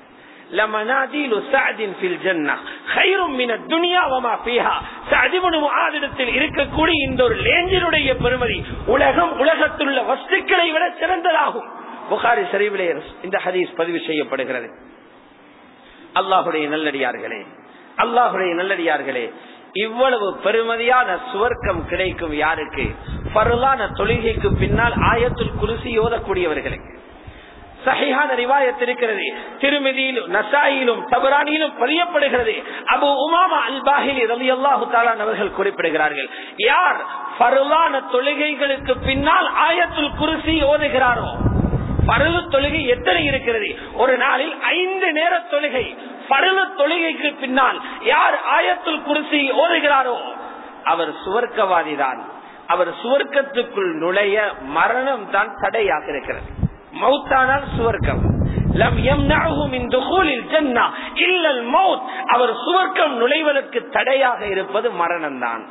இருக்கக்கூடிய இந்த ஒரு லேஞ்சினுடைய பெருமதி உலகம் உலகத்துள்ள வஸ்துக்களை விட சிறந்ததாகும். புகாரி ஷரீஃபிலே இந்த ஹதீஸ் பதிவு செய்யப்படுகிறது. அல்லாஹுடைய நல்லடியார்களே, அல்லாஹுடைய நல்லடியார்களே, இவ்வளவு பெருமதியான சுவர்க்கம் கிடைக்கும் யாருக்கு? ஃபர்லான தொழுகைக்கு பின்னால் ஆயத்துல் குர்சி ஓதக்கூடியவர்களுக்கு. சஹீஹான ரிவாயத் இருக்கிறது, திருமிதியிலும் நசாயிலும் தபரானியிலும் பதியப்படுகிறது. அபூ உமாமா அல் பாஹிலி ரலியல்லாஹு தஆலா அவர்கள் குறிப்பிடுகிறார்கள், யார் ஃபர்லான தொழுகைகளுக்கு பின்னால் ஆயத்துல் குர்சி ஓதுகிறாரோ, பருவ தொழுகை எத்தனை இருக்கிறது? ஒரு நாளில் ஐந்து நேர தொழுகை. பருவ தொழுகைக்கு பின்னால் யார் ஆயத்துல் குர்சி ஓதுகிறாரோ அவர் சுவர்க்கவாதி தான். அவர் சுவர்க்கத்துக்குள் நுழைய மரணம் தான் தடையாக இருக்கிறது. மௌத்தானால் சுவர்க்கம். லம் யம்னஹு மின் துகூலில் ஜன்னah இல்லா அல் மௌத். அவர் சுவர்க்கம் நுழைவதற்கு தடையாக இருப்பது மரணம் தான்.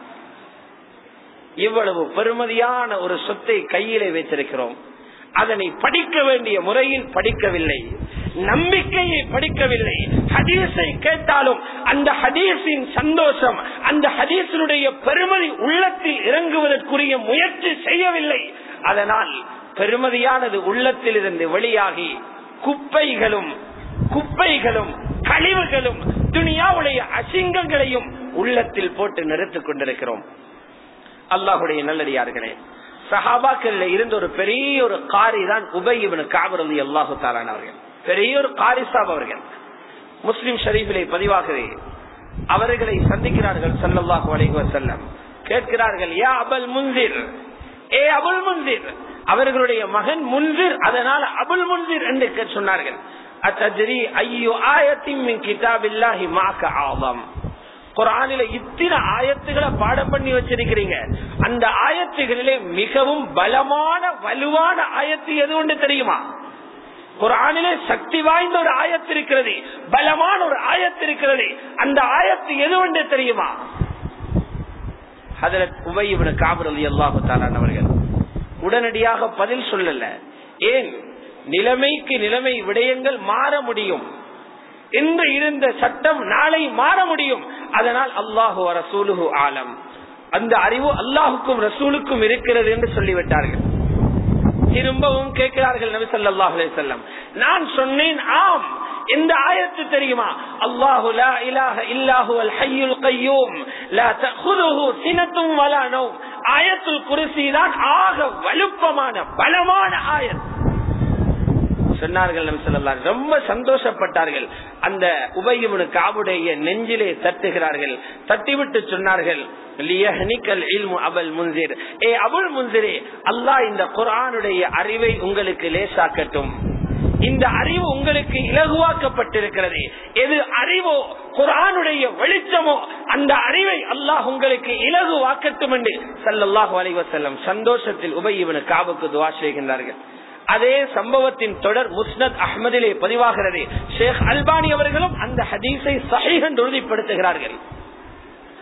இவ்வளவு பெருமதியான ஒரு சொத்தை கையிலே வைத்திருக்கிறோம். அதனை படிக்க வேண்டிய முறையில் படிக்கவில்லை, நம்பிக்கையை படிக்கவில்லை. ஹதீஸை கேட்டாலும் அந்த ஹதீஸின் சந்தோஷம், அந்த ஹதீஸினுடைய பெருமதி உள்ளத்தில் இறங்குவதற்குரிய முயற்சி செய்யவில்லை. அதனால் பெருமதியானது உள்ளத்தில் இருந்து வெளியாகி குப்பைகளும் குப்பைகளும் கழிவுகளும் துனியாவுடைய அசிங்கங்களையும் உள்ளத்தில் போட்டு நிறுத்திக் கொண்டிருக்கிறோம். அல்லாஹுடைய நல்லடியார்களே, சஹாபாக்கள்ல இருந்த ஒரு பெரிய ஒரு காரி தான் உபை இப்னு கஅப் ரலியல்லாஹு தஆலா அவர்கள். பெரிய ஒரு காரி சாப் அவர்கள். முஸ்லிம் ஷரீஃபிலே பதிவாகுது. அவர்களை சந்திக்கிறார்கள் ஸல்லல்லாஹு அலைஹி வஸல்லம். கேட்கிறார்கள், யா அபுல் முன்சிர், ஏ அபுல் முன்சிர். அவர்களுடைய மகன் முன்சிர், அதனால் அபுல் முன்சிர் என்று சொன்னார்கள். அத்தஜ்ரி ஐயு ஆயத்தின் மின் கிதாபில்லாஹி மாக ஆஸம். குர்ஆனிலே இத்தனை ஆயத்துக்களை பாடம் பண்ணி வச்சிருக்கிறீங்க, அந்த ஆயத்துகளிலே மிகவும் பலமான வலுவான ஆயத்து எது ஒன்று தெரியுமா? குர்ஆனிலே சக்தி வாய்ந்த ஒரு ஆயத்து இருக்கிறது, பலமான ஒரு ஆயத்து இருக்கிறது, அந்த ஆயத்து எது ஒன்று தெரியுமா? ஹஜ்ரத் உபை இப்னு கஅப் ரலியல்லாஹு தஆலா அவர்கள் உடனடியாக பதில் சொல்லல. ஏன்? நிலைமைக்கு நிலைமை விடயங்கள் மாற முடியும். இன்று இருந்த சட்டம் நாளை மாற முடியும். அதனால் அல்லாஹு வ ரசூலுஹு ஆலம், அந்த அறிவு அல்லாஹுக்கும் ரசூலுக்கும் இருக்கிறது என்று சொல்லிவிட்டார்கள். திரும்பவும் கேட்கிறார்கள் நபி ஸல்லல்லாஹு அலைஹி வஸல்லம், நான் சொன்னேன் ஆம், இந்த ஆயத்து தெரியுமா? அல்லாஹு லா இலாஹ இல்லா ஹுவல் ஹய்யுல் கய்யூம் லா தஅഖுதுஹு சினத்தும் வலா நௌம். ஆயத்துல் குர்சி தான் ஆக வலுப்பமான பலமான ஆயத் சொன்னார்கள் நபி ஸல்லல்லாஹு அலைஹி வஸல்லம். ரொம்ப சந்தோஷப்பட்டார்கள். அந்த உபை இப்னு கஅபுடைய நெஞ்சிலே தட்டுகிறார்கள். தட்டிவிட்டு சொன்னார்கள், லியஹ்னிகல் இல்மு அபுல் முன்சிர், ஏ அபுல் முன்சிரே, அல்லாஹ் இந்த குர்ஆனுடைய அறிவை உங்களுக்கு லேசாக்கட்டும். இந்த அறிவு உங்களுக்கு இலகுவாக்கப்பட்டிருக்கிறது. எது அறிவோ, குர்ஆனுடைய வெளிச்சமோ, அந்த அறிவை அல்லாஹ் உங்களுக்கு இலகுவாக்கட்டும் என்று ஸல்லல்லாஹு அலைஹி வஸல்லம் சந்தோஷத்தில் உபை இப்னு கஅபுக்கு துஆ செய்கின்றார்கள். அதே சம்பவத்தின் தொடர் முஸ்னத் அஹ்மதிலே பதிவாகிறது. ஷேக் அல்பானி அவர்களும் அந்த ஹதீஸை ஸஹீஹ் என்று உறுதிப்படுத்துகிறார்கள்.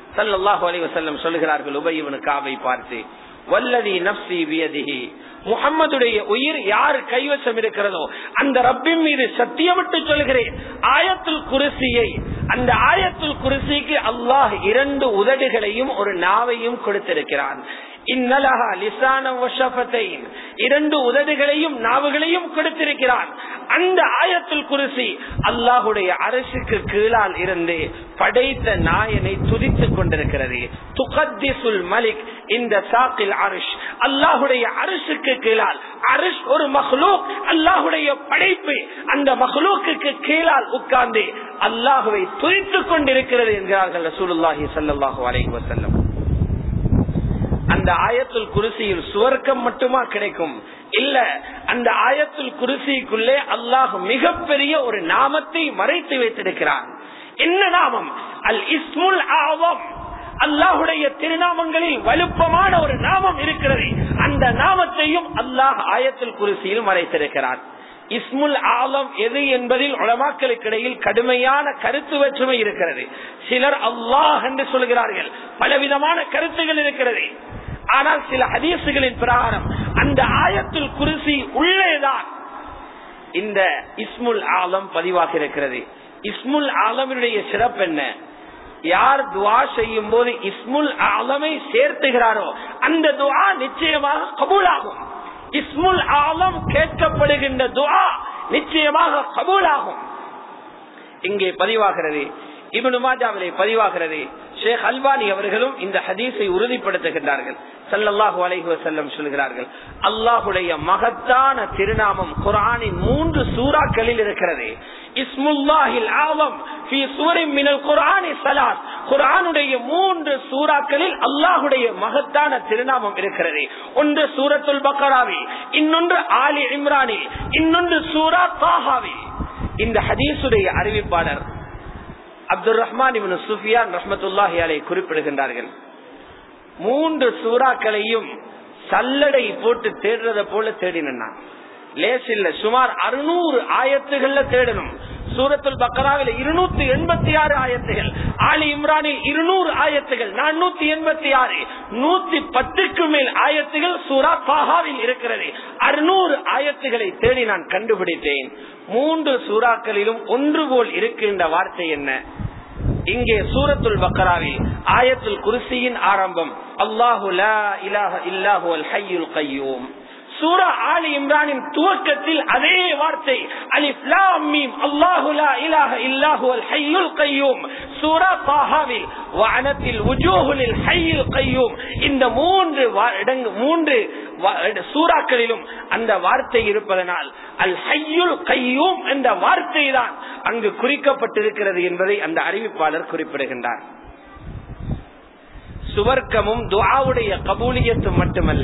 ஸல்லல்லாஹு அலைஹி வஸல்லம் சொல்கிறார்கள் உபை இப்னு கஅபை பார்த்து, வல்லதி நஃப்ஸி பியதிஹி, முஹம்மதுடைய உயிர் யார் கைவசம் இருக்கிறதோ அந்த ரப்பின் மீது சத்தியமிட்டு சொல்கிறேன், ஆயத்துல் குர்சியை, அந்த ஆயத்துல் குர்சிக்கு அல்லாஹ் இரண்டு உதடுகளையும் ஒரு நாவையும் கொடுத்திருக்கிறான். இன்னலஹா லிசான வ ஷஃபதைன், இரண்டு உதடுகளையும் நாவுகளையும் கொடுத்திருக்கிறான். அந்த ஆயத்துல் குர்சி அல்லாஹ்வுடைய அரசுக்கு கீழால் இருந்து படைத்த நாயனை துதித்துக் கொண்டிருக்கிறது. துகத்திசுல் மலிக் இந்த சாக்கில் அர்ஷ், அல்லாஹ்வுடைய அரசுக்கு கீழால், அர்ஷ் ஒரு மக்லூக், அல்லாஹ்வுடைய படைப்பு, அந்த மக்லூக்குக்கு கீழால் உட்கார்ந்து அல்லாஹ்வை துதித்துக் கொண்டிருக்கிறது என்கிறார்கள் ரசூலுல்லாஹி ஸல்லல்லாஹு அலைஹி வஸல்லம். அந்த ஆயத்துல் குர்சியில் சுவர்க்கம் மட்டுமா கிடைக்கும்? இல்ல, அந்த ஆயத்துல் குர்சிக்குள்ளே அல்லாஹ் மிகப்பெரிய ஒரு நாமத்தை மறைத்து வைத்திருக்கிறான். என்ன நாமம்? அல் இஸ்முல் ஆஸம். அல்லாஹுடைய திருநாமங்களில் வலுப்பமான ஒரு நாமம் இருக்கிறது. அந்த நாமத்தையும் அல்லாஹ் ஆயத்துல் குர்சியில் மறைத்திருக்கிறான். இஸ்முல் ஆலம் எது என்பதில் உலமாக்களுக்கு இடையில் கடுமையான கருத்து வேற்றுமை இருக்கிறது. சிலர் அல்லாஹ் என்று சொல்கிறார்கள், பலவிதமான கருத்துகள் இருக்கிறது. ஆனால் சில ஹதீசுகளின் பிரகாரம் அந்த ஆயத்துல் குர்சி உள்ளேதான் இந்த இஸ்முல் ஆலம் பதிவாக இருக்கிறது. இஸ்முல் ஆலமினுடைய சிறப்பு என்ன? யார் துஆ செய்யும் போது இஸ்முல் ஆலமை சேர்த்துகிறாரோ அந்த துஆ நிச்சயமாக கபூலாகும். இஸ்முல் ஆலம் கேட்கப்படுகின்ற துஆ நிச்சயமாக கபூலாகும். இங்கே பதிவாகிறது, இப்னு மாஜாவிலே பதிவாகிறது. ஷேக் அல்பானி அவர்களும் இந்த ஹதீஸை உறுதிப்படுத்துகின்றார்கள். ஸல்லல்லாஹு அலைஹி வஸல்லம் சொல்கிறார்கள், அல்லாஹ்வுடைய மகத்தான திருநாமம் குர்ஆனின் மூன்று சூறாக்களில் இருக்கிறது. இஸ்முல்லாஹில் ஆஸம் ஃபீ சூரின் மினல் குர்ஆனி ஸலாத், குர்ஆனுடைய மூன்று சூறாக்களில் அல்லாஹ்வுடைய மகத்தான திருநாமம் இருக்கிறது. ஒன்று சூரத்துல் பக்ராவில், இன்னொன்று ஆலி இம்ரானில், இன்னொன்று சூரா தாஹாவில். இந்த ஹதீஸுடைய அறிவிப்பாளர் அப்துல் ரஹ்மான் இப்னு சுஃபியான் ரஹ்மத்துல்லாஹி அலைஹி குறிப்பிடுகின்றார்கள், மூன்று சூறாக்களையும் சல்லடை போட்டு தேடுறத போல தேடினான். லேஸ் இல்ல, சுமார் அறுநூறு ஆயத்துகள்ல தேடணும். சூரத்துல் பக்ராவில் இருநூத்தி எண்பத்தி ஆறு ஆயத்துகள், ஆலி இம்ரானில் இருநூறு ஆயத்துகள், நானூத்தி எண்பத்தி ஆறு, நூத்தி பத்துக்கு மேல் ஆயத்துகள் சூரா தாஹாவில் இருக்கிறது. அறுநூறு ஆயத்துகளை தேடி நான் கண்டுபிடித்தேன். மூன்று சூறாக்களிலும் ஒன்று போல் இருக்கின்ற வார்த்தை என்ன? இங்கே சூரத்துல் பக்ராவில் ஆயத்துல் குர்சியின் ஆரம்பம் அல்லாஹு லா இலாஹ இல்லா ஹுவல் ஹய்யுல் கய்யூம். சூரா ஆலி இம்ரானின் துவக்கத்தில் அதே வார்த்தை அலிஃப் லாம் மீம் அல்லாஹு லா இலாஹ இல்லா ஹுவல் ஹய்யுல் கய்யூம். சூரா தாஹாவில் வஅனத்தில் வுஜூஹு லில் ஹய்யுல் கய்யூம். இந்த மூன்று மூன்று சூறாக்களிலும் அந்த வார்த்தை இருப்பதனால் அல் ஹய்யுல் கய்யூம் என்ற வார்த்தை தான் அங்கு குறிக்கப்பட்டிருக்கிறது என்பதை அந்த அறிவிப்பாளர் குறிப்பிடுகின்றார். சுவர்க்கமும் துஆவுடைய கபூலியத்தும் மட்டுமல்ல,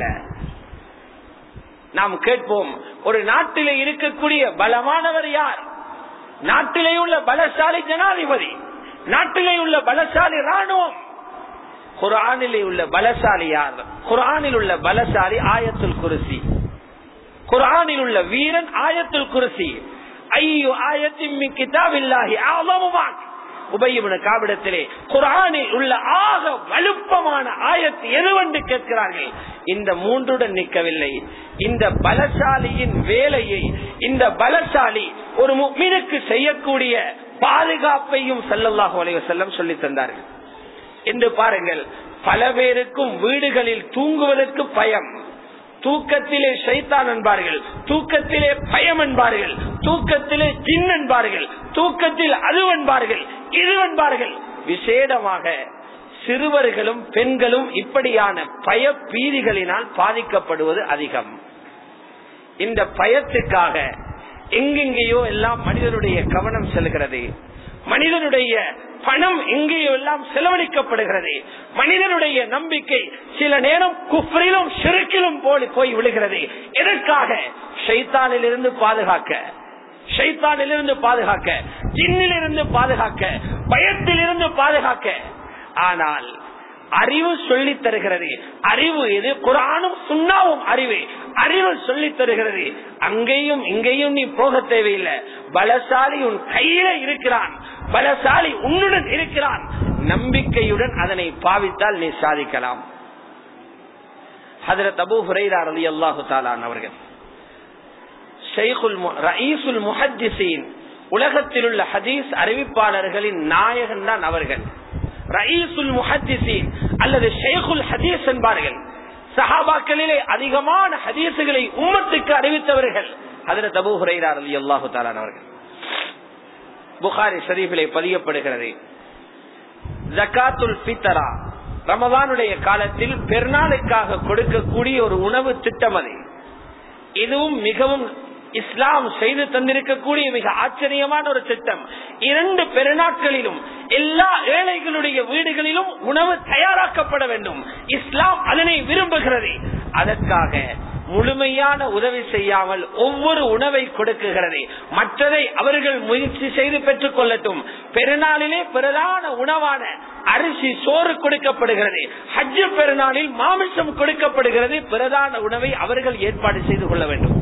நாம் கேட்போம், ஒரு நாட்டிலே இருக்கக்கூடிய பலமானவர் யார்? நாட்டிலே உள்ள பலசாலி ஜனாதிபதி, நாட்டிலே உள்ள பலசாலி ராணுவம். குர்ஆனிலே உள்ள பலசாலி யார்? குர்ஆனில் உள்ள பலசாலி ஆயத்துல் குர்சி. குர்ஆனில் உள்ள வீரன் ஆயத்துல் குர்சி. ஐயு ஆயத்தின் மின் கிதாபில்லாஹி அஅஸமு மாக். உபை இப்னு கஅபிடத்திலே குர்ஆனில் உள்ள ஆக வலுப்பமான ஆயத் எதுவென்று கேட்கிறார்கள். இந்த மூன்றுடன் நிற்கவில்லை. இந்த பலசாலியின் வேலையை, இந்த பலசாலி ஒரு முஃமினுக்கு செய்யக்கூடிய பாதுகாப்பையும் ஸல்லல்லாஹு அலைஹி வஸல்லம் சொல்லி தந்தார்கள் என்று பாருங்கள். பல பேருக்கும் வீடுகளில் தூங்குவதற்கு பயம், தூக்கத்திலே ஷைத்தான் என்பார்கள், தூக்கத்திலே பயம் என்பார்கள், தூக்கத்திலே ஜின் என்பார்கள், தூக்கத்தில் அது என்பார்கள், இது என்பார்கள். விசேடமாக சிறுவர்களும் பெண்களும் இப்படியான பய பீதிகளினால் பாதிக்கப்படுவது அதிகம். இந்த பயத்துக்காக எங்கெங்கேயோ எல்லாம் மனிதனுடைய கவனம் செல்கிறது. மனிதனுடைய பணம் எங்கேயோ எல்லாம் செலவழிக்கப்படுகிறது. மனிதனுடைய நம்பிக்கை சில நேரம் குஃப்ரிலும் ஷிர்கிலும் போய் போய் விழுகிறது. எதற்காக? ஷைத்தானிலிருந்து பாதுகாக்க, ஷைத்தானிலிருந்து பாதுகாக்க, ஜின்னிலிருந்து பாதுகாக்க, பயத்திலிருந்து பாதுகாக்க. ஆனால் அறிவு சொல்லி தருகிறது. அறிவு எது? குர்ஆனும் சுன்னாவும் அறிவு. அறிவு சொல்லி தருகிறது. அங்கேயும் இங்கேயும் நீ போக தேவையில்லை. பலசாலி உன் கையில இருக்கிறான், பலசாலி உன்னுடன் இருக்கிறான். நம்பிக்கையுடன் அதனை பாவித்தால் நீ சாதிக்கலாம். ஹஜ்ரத் அபூ ஹுரைரா ரலியல்லாஹு தஆலா அவர்கள் ஷைகுல் ரயீசுல் முஹத்திஸீன், உலகத்தில் உள்ள ஹதீஸ் அறிவிப்பாளர்களின் நாயகன் தான் அவர்கள். ரயீசுல் முஹத்திஸீன் அல்லது ஷைகுல் ஹதீஸ் என்பார்கள். சஹாபாக்களிலே அதிகமான ஹதீசுகளை உம்மத்துக்கு அறிவித்தவர்கள் ஹஜ்ரத் அபூ ஹுரைரா ரலியல்லாஹு தஆலா அவர்கள். புகாரி ஷரீஃபிலே பதியப்படுகிறது, ஜகாத்துல் ஃபித்ரா ரமதானுடைய காலத்தில் பெருநாளுக்காக கொடுக்கக்கூடிய ஒரு உணவு திட்டம். அது இதுவும் மிகவும் இஸ்லாம் செய்து தந்திருக்கக்கூடிய மிக ஆச்சரியமான ஒரு திட்டம். இரண்டு பெருநாட்களிலும் எல்லா ஏழைகளுடைய வீடுகளிலும் உணவு தயாராக்கப்பட வேண்டும். இஸ்லாம் அதனை விரும்புகிறது. அதற்காக முழுமையான உதவி செய்யாமல் ஒவ்வொரு உணவை கொடுக்குகிறது. மற்றதை அவர்கள் முயற்சி செய்து பெற்றுக் கொள்ளட்டும். பெருநாளிலே பிரதான உணவான அரிசி சோறு கொடுக்கப்படுகிறது. ஹஜ் பெருநாளில் மாமிசம் கொடுக்கப்படுகிறது. பிரதான உணவை அவர்கள் ஏற்பாடு செய்து கொள்ள வேண்டும்.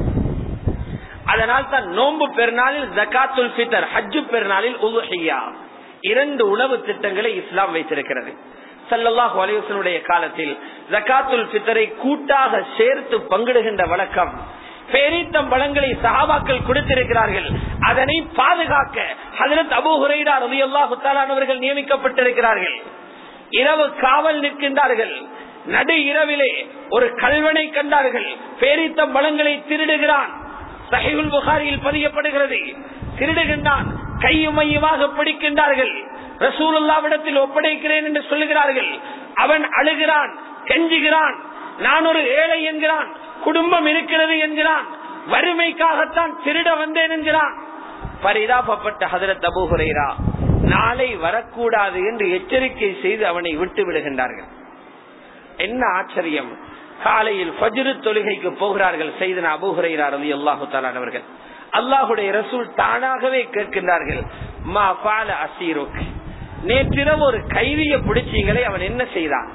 அதனால் தான் நோன்பு பெருநாளில் ஜகாத்துல் ஃபித்ர், ஹஜ் பெருநாளில் உதுஹியா, இரண்டு உணவு திட்டங்களை இஸ்லாம் வைத்திருக்கிறது. ஸல்லல்லாஹு அலைஹி வஸல்லம் காலத்தில் ஜகாத்துல் ஃபித்ரை கூட்டாக சேர்த்து பங்கிடுகின்ற வழக்கம். பேரீத்தம் பழங்களை சஹாபாக்கள் கொடுத்திருக்கிறார்கள். அதனை பாதுகாக்க ஹஜ்ரத் அபூ ஹுரைரா ரலியல்லாஹு தஆலா அவர்கள் நியமிக்கப்பட்டிருக்கிறார்கள். இரவு காவல் நிற்கின்றார்கள். நடு இரவிலே ஒரு கல்வனை கண்டார்கள். பேரீத்தம் பழங்களை திருடுகிறான். சஹீஹுல் புகாரியில் பதியப்படுகிறது. திருடுகின்றான். கையுமையுமாக பிடிக்கின்றார்கள். ரசூலுல்லாஹ்விடத்தில் ஒப்படைக்கிறேன் என்று சொல்லுகிறார்கள். அவன் அழுகிறான், கெஞ்சுகிறான். நான் ஒரு ஏழை என்கிறான். குடும்பம் இருக்கிறது என்கிறான். வறுமைக்காகத்தான் திருட வந்தேன் என்கிறான். பரிதாபப்பட்ட ஹஜ்ரத் அபூ ஹுரைரா நாளை வரக்கூடாது என்று எச்சரிக்கை செய்து அவனை விட்டு விடுகின்றார்கள். என்ன ஆச்சரியம்! காலையில் ஃபஜ்ர் தொழுகைக்கு போகிறார்கள் சையதுனா அபூ ஹுரைரா ரலியல்லாஹு தஆலா அவர்கள். அல்லாஹ்வுடைய ரசூல் தானாகவே கேட்கின்றார்கள், மா ஃபால அஸீருக், நேற்றிரவு ஒரு கைதியை பிடிச்சீங்களே, அவன் என்ன செய்தான்?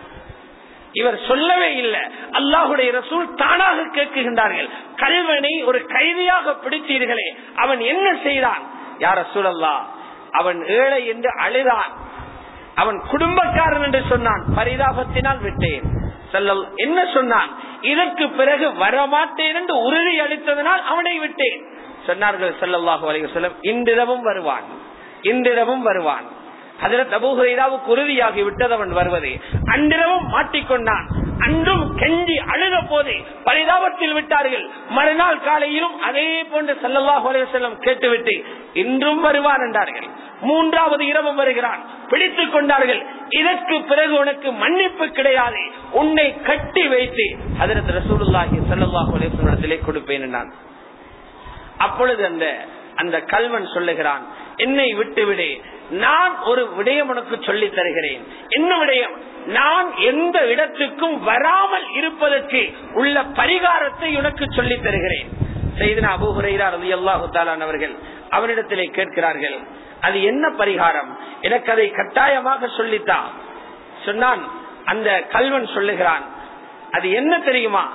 இவர் சொல்லவே இல்லை. அல்லாஹ்வுடைய ரசூல் தானாக கேட்கின்றார்கள், கல்வனை ஒரு கைதியாக பிடித்தீர்களே, அவன் என்ன செய்தான்? யா ரசூலல்லாஹ், அவன் ஏழை என்று அழுதான். அவன் குடும்பக்காரன் என்று சொன்னான். பரிதாபத்தினால் விட்டேன். என்ன சொன்னான்? இதற்கு பிறகு வரமாட்டேன் என்று உறுதி அளித்ததனால் அவனை விட்டேன் சொன்னார்கள் ஸல்லல்லாஹு அலைஹி வஸல்லம். இன்றிரவும் வருவான், இன்றிரவும் வருவான். ஹஜ்ரத் அபூ ஹுரைராவுக்கு உறுதியாகி விட்டது அவன் வருவது. அன்றிரவும் மாட்டிக்கொண்டான். அன்றும் கெஞ்சி அழுத போதே பரிதாபத்தில் விட்டார்கள். மறுநாள் காலையிலும் அதே போன்று ஸல்லல்லாஹு அலைஹி வஸல்லம் கேட்டுவிட்டு இன்றும் வருவான் என்றார்கள். மூன்றாவது இரவும் வருகிறான். பிடித்துக் கொண்டார்கள். இதற்கு பிறகு உனக்கு மன்னிப்பு கிடையாது, உன்னை கட்டி வைத்து ஹஜ்ரத் ரசூலுல்லாஹி ஸல்லல்லாஹு அலைஹி வஸல்லம் கொடுப்பேன் என்றான். அப்பொழுது அந்த அந்த கல்வன் சொல்லுகிறான், என்னை விட்டுவிடு, நான் ஒரு விடயம் உனக்கு சொல்லி தருகிறேன். என்ன விடயம்? நான் எந்த இடத்துக்கும் வராமல் இருப்பதற்கு உள்ள பரிகாரத்தை உனக்கு சொல்லி தருகிறேன். சையதுனா அபூ ஹுரைரா ரலியல்லாஹு தஆலா அவர்கள் அவனிடத்திலே கேட்கிறார்கள், அது என்ன பரிகாரம்? எனக்கு அதை கட்டாயமாக சொல்லித்தா. சொன்னான். அந்த கல்வன் சொல்லுகிறான், அது என்ன தெரியுமா?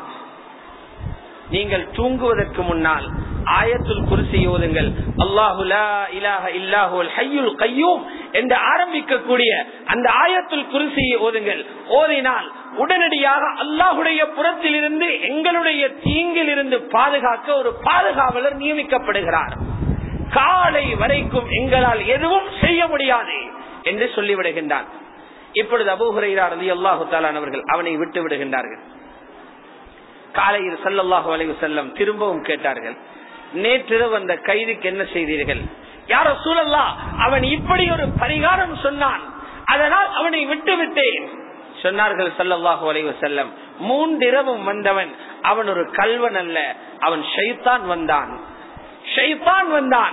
நீங்கள் தூங்குவதற்கு முன்னால் ஆயத்துல் குர்சி ஓதுங்கள். அல்லாஹு லா இலாஹ இல்லாஹுல் ஹய்யுல் கய்யூம் என்று ஆரம்பிக்கக்கூடிய அந்த ஆயத்துல் குர்சியை ஓதுங்கள். ஓதினால் உடனடியாக அல்லாஹுடைய புறத்தில் இருந்து எங்களுடைய தீங்கில் இருந்து பாதுகாக்க ஒரு பாதுகாவலர் நியமிக்கப்படுகிறார். காலை வரைக்கும் எங்களால் எதுவும் செய்ய முடியாது என்று சொல்லிவிடுகின்றான். இப்பொழுது அபூ ஹுரைரா ரலியல்லாஹு தஆலா அவர்கள் அவனை விட்டு விடுகின்றார்கள். காலையில் ஸல்லல்லாஹு அலைஹி வஸல்லம் திரும்பவும் கேட்டார்கள், நேற்றிரவு அந்த கைதிக்கு என்ன செய்தீர்கள்? யா ரசூலல்லாஹ், அவன் இப்படி ஒரு பரிகாரம் சொன்னான், அதனால் அவனை விட்டு விட்டேன் சொன்னார்கள் ஸல்லல்லாஹு அலைஹி வஸல்லம். மூன்றிரவும் வந்தவன் அவன் ஒரு கல்வன் அல்ல, அவன் ஷைத்தான் வந்தான். ஷைத்தான் வந்தான்.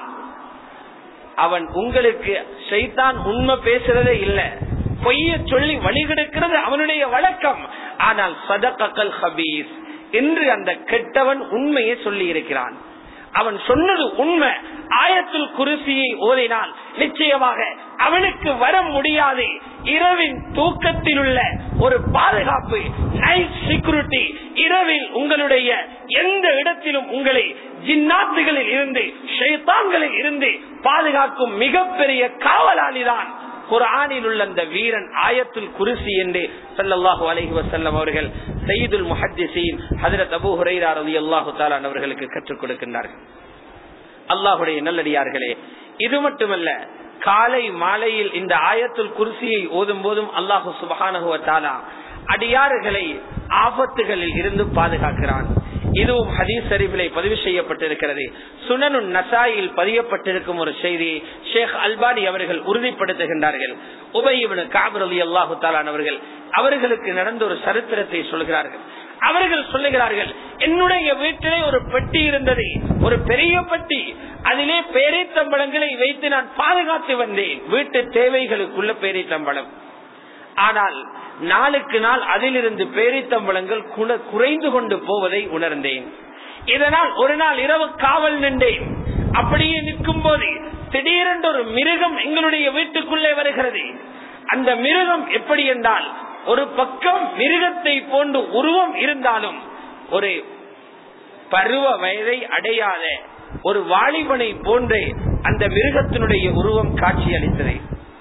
அவன் உங்களுக்கு ஷைத்தான் உண்மை பேசுறதே இல்ல, பொய்ய சொல்லி வழிகெடுக்கிறது அவனுடைய வழக்கம். ஆனால் சதகல் ஹபீஸ் என்று அந்த கெட்டவன் உண்மையை சொல்லி இருக்கிறான். அவன் சொன்னது உண்மை. ஆயத்துல் குர்சியை ஓதினால் நிச்சயமாக அவனுக்கு வர முடியாது. இரவின் தூக்கத்தில் உள்ள ஒரு பாதுகாப்பு, நைட் செக்யூரிட்டி, இரவில் உங்களுடைய எந்த இடத்திலும் உங்களை ஜின்னாத்துகளில் இருந்து ஷைத்தான்களில் இருந்து பாதுகாக்கும் மிகப்பெரிய காவலாளிதான் குர்ஆனில் உள்ள அந்த வீரன் ஆயத்துல் குர்சி என்று ஸல்லல்லாஹு அலைஹி வஸல்லம் அவர்கள் சய்யிதுல் முஹத்திஸீன் ஹஜ்ரத் அபூ ஹுரைரா ரலியல்லாஹு தஆலா அவர்களுக்கு கற்றுக் கொடுக்கின்றார்கள். அல்லாஹ்வுடைய நல்லடியார்களே, இது மட்டுமல்ல, காலை மாலையில் இந்த ஆயத்துல் குர்சியை ஓதும் போதும் அல்லாஹு சுப்ஹானஹு வ தஆலா அடியார்களை ஆபத்துகளில் இருந்து பாதுகாக்கிறான். இதுவும் ஹதீஸ் ஷரீஃபிலே பதிவு செய்யப்பட்டிருக்கிறது. சுனனுன் நசாயில் பதியப்பட்டிருக்கும் ஒரு செய்தி ஷேக் அல்பானி அவர்கள் உறுதிப்படுத்துகின்றார்கள். உபய் இப்னு கஅப் ரலியல்லாஹு தஆலா அவர்கள் அவர்களுக்கு நடந்த ஒரு சரித்திரத்தை சொல்கிறார்கள். அவர்கள் சொல்லுகிறார்கள், என்னுடைய வீட்டிலே ஒரு பெட்டி இருந்தது, ஒரு பெரிய பெட்டி. அதிலே பேரீத்தம்பழங்களை வைத்து நான் பாதுகாத்து வந்தேன், வீட்டு தேவைகளுக்குள்ள பேரீத்தம்பழம். ஆனால் நாளுக்கு நாள் அதிலிருந்து பேரீத்தம்பழங்கள் குறைந்து கொண்டு போவதை உணர்ந்தேன். இதனால் ஒரு நாள் இரவு காவல் நின்றேன். அப்படியே நிற்கும் போது திடீரென்று ஒரு மிருகம் எங்களுடைய வீட்டுக்குள்ளே வருகிறது. அந்த மிருகம் எப்படி என்றால், ஒரு பக்கம் மிருகத்தை போன்று உருவம் இருந்தாலும் ஒரு பருவ வயதை அடையாத ஒரு வாலிபனை போன்றே அந்த மிருகத்தினுடைய உருவம் காட்சி அளித்தது.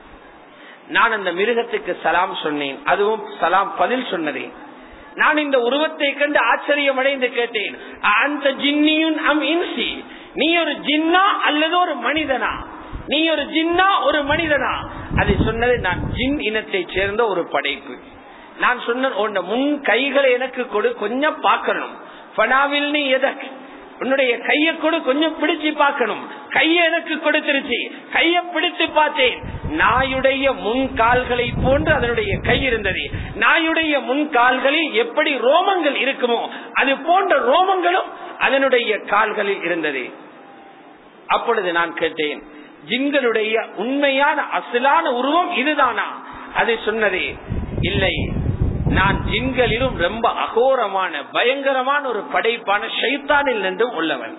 நான் அந்த மிருகத்துக்கு சலாம் சொன்னேன், அதுவும் சலாம் பதில் சொன்னதே. நான் இந்த உருவத்தை கண்டு ஆச்சரியம் அடைந்து கேட்டேன், அந்த ஜின்னியுன் அம் இன்சி, நீ ஒரு ஜின்னா அல்லது ஒரு மனிதனா? நீ ஒரு ஜின்னா ஒரு மனிதனா? அது சொன்னது, நான் ஜின் இனத்தை சேர்ந்த ஒரு படைப்பு. நான் சொன்ன முன் கைகளை எனக்கு கொடு, கொஞ்சம் பார்க்கணும். பனாவில் நீ எதற்கு உன்னுடைய கையை கொடு, கொஞ்சம் பிடிச்சு பார்க்கணும். கையை எனக்கு கொடுத்துருச்சு, கையை பிடித்து பார்த்தேன். நாயுடைய முன் கால்களை போன்று அதனுடைய கை இருந்தது. நாயுடைய முன் கால்களில் எப்படி ரோமங்கள் இருக்குமோ அது போன்ற ரோமங்களும் அதனுடைய கால்களில் இருந்தது. அப்பொழுது நான் கேட்டேன், ஜின்களுடைய உண்மையான அசலான உருவம் இதுதானா? அது சொன்னதே, இல்லை, நான் ஜின்களிலும் ரொம்ப அகோரமான பயங்கரமான ஒரு படைப்பான ஷைத்தானில் நின்றும் உள்ளவன்.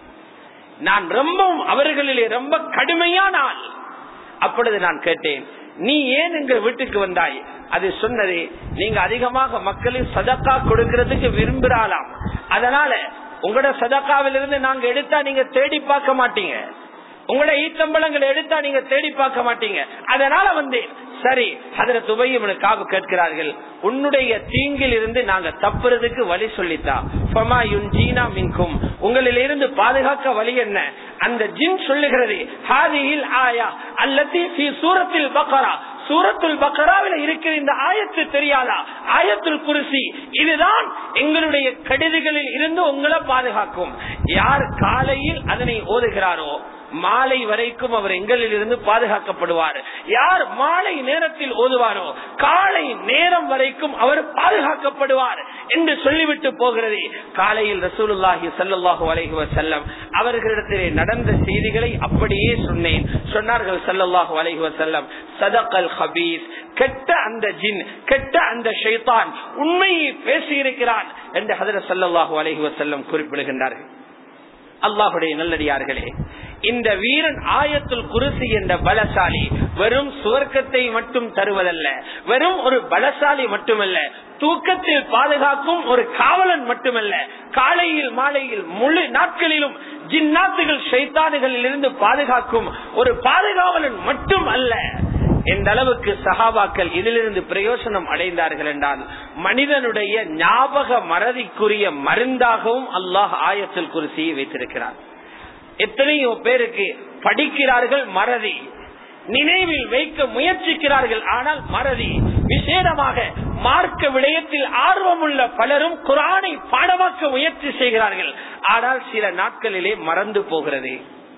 நான் ரொம்பவும் அவர்களிலே ரொம்ப கடுமையான ஆள். அப்பொழுது நான் கேட்டேன், நீ ஏன் எங்க வீட்டுக்கு வந்தாய்? அது சொன்னது, நீங்க அதிகமாக மக்களுக்கு சதக்கா கொடுக்கிறதுக்கு விரும்புறாளாம். அதனால உங்களோட சதக்காவிலிருந்து நாங்க எடுத்தா நீங்க தேடி பார்க்க மாட்டீங்க, உங்களோட ஈத்தம்பழங்களை எடுத்தா நீங்க தேடி பார்க்க மாட்டீங்க. அதனால வந்து சரி. ஹஜ்ரத் உபய் இப்னு கஅப் கேட்கிறார்கள், உன்னுடைய தீங்கில் இருந்து நாங்க தப்புறதுக்கு வழி சொல்லித்தா. ஃபமா யுன்ஜீனா மின்கும், உங்களிலிருந்து பாதுகாக்க வழி என்ன? அந்த ஜின் சொல்லுகிறது, ஹாதிஹில் ஆயா அல்லதி ஃபீ சூரத்தில் பக்ரா, சூரத்துல் பக்ராவில் இருக்கிற இந்த ஆயத்து தெரியாதா? ஆயத்துல் குர்சி, இதுதான் எங்களுடைய கெடுதிகளில் இருந்து உங்களை பாதுகாக்கும். யார் காலையில் அதனை ஓதுகிறாரோ மாலை வரைக்கும் அவர் எங்களில் இருந்து பாதுகாக்கப்படுவார். யார் மாலை நேரத்தில் ஓதுவாரோ காலை நேரம் வரைக்கும் அவர் பாதுகாக்கப்படுவார் என்று சொல்லிவிட்டு போகிறது. காலையில் ரசூலுல்லாஹி ஸல்லல்லாஹு அலைஹி வஸல்லம் அவர்களிடத்திலே நடந்த செய்திகளை அப்படியே சொன்னேன். சொன்னார்கள் ஸல்லல்லாஹு அலைஹி வஸல்லம், சதகல் ஹபீஸ், கெட்ட அந்த ஜின், கெட்ட அந்த ஷைத்தான் உண்மையை பேசியிருக்கிறான் என்று ஹஜ்ரத் ஸல்லல்லாஹு அலைஹி வஸல்லம் குறிப்பிடுகின்றார்கள். அல்லாஹ்வுடைய நல்லடியார்களே, இந்த வீரன் ஆயத்துல் குர்சி என்ற பலசாலி வெறும் சுவர்க்கத்தை மட்டும் தருவதல்ல, வெறும் ஒரு பலசாலி மட்டுமல்ல, தூக்கத்தில் பாதுகாக்கும் ஒரு காவலன் மட்டுமல்ல, காலையில் மாலையில் முழு நாட்களிலும் ஜின்னாத்துகள் ஷைத்தான்களில் இருந்து பாதுகாக்கும் ஒரு பாதுகாவலன் மட்டும் அல்ல. எந்த அளவுக்கு சஹாபாக்கள் இதிலிருந்து பிரயோசனம் அடைந்தார்கள் என்றால், மனிதனுடைய ஞாபக மறதிக்குரிய மருந்தாகவும் அல்லாஹ் ஆயத்துல் குர்சியை வைத்திருக்கிறார். எத்தனையோ பேருக்கு படிக்கிறார்கள், மறதி, நினைவில் வைக்க முயற்சிக்கிறார்கள், ஆனால் மறதி. விசேடமாக மார்க்க விடயத்தில் ஆர்வமுள்ள பலரும் குர்ஆனை பாடமாக்க முயற்சி செய்கிறார்கள், ஆனால் சில நாட்களிலே மறந்து போகிறது.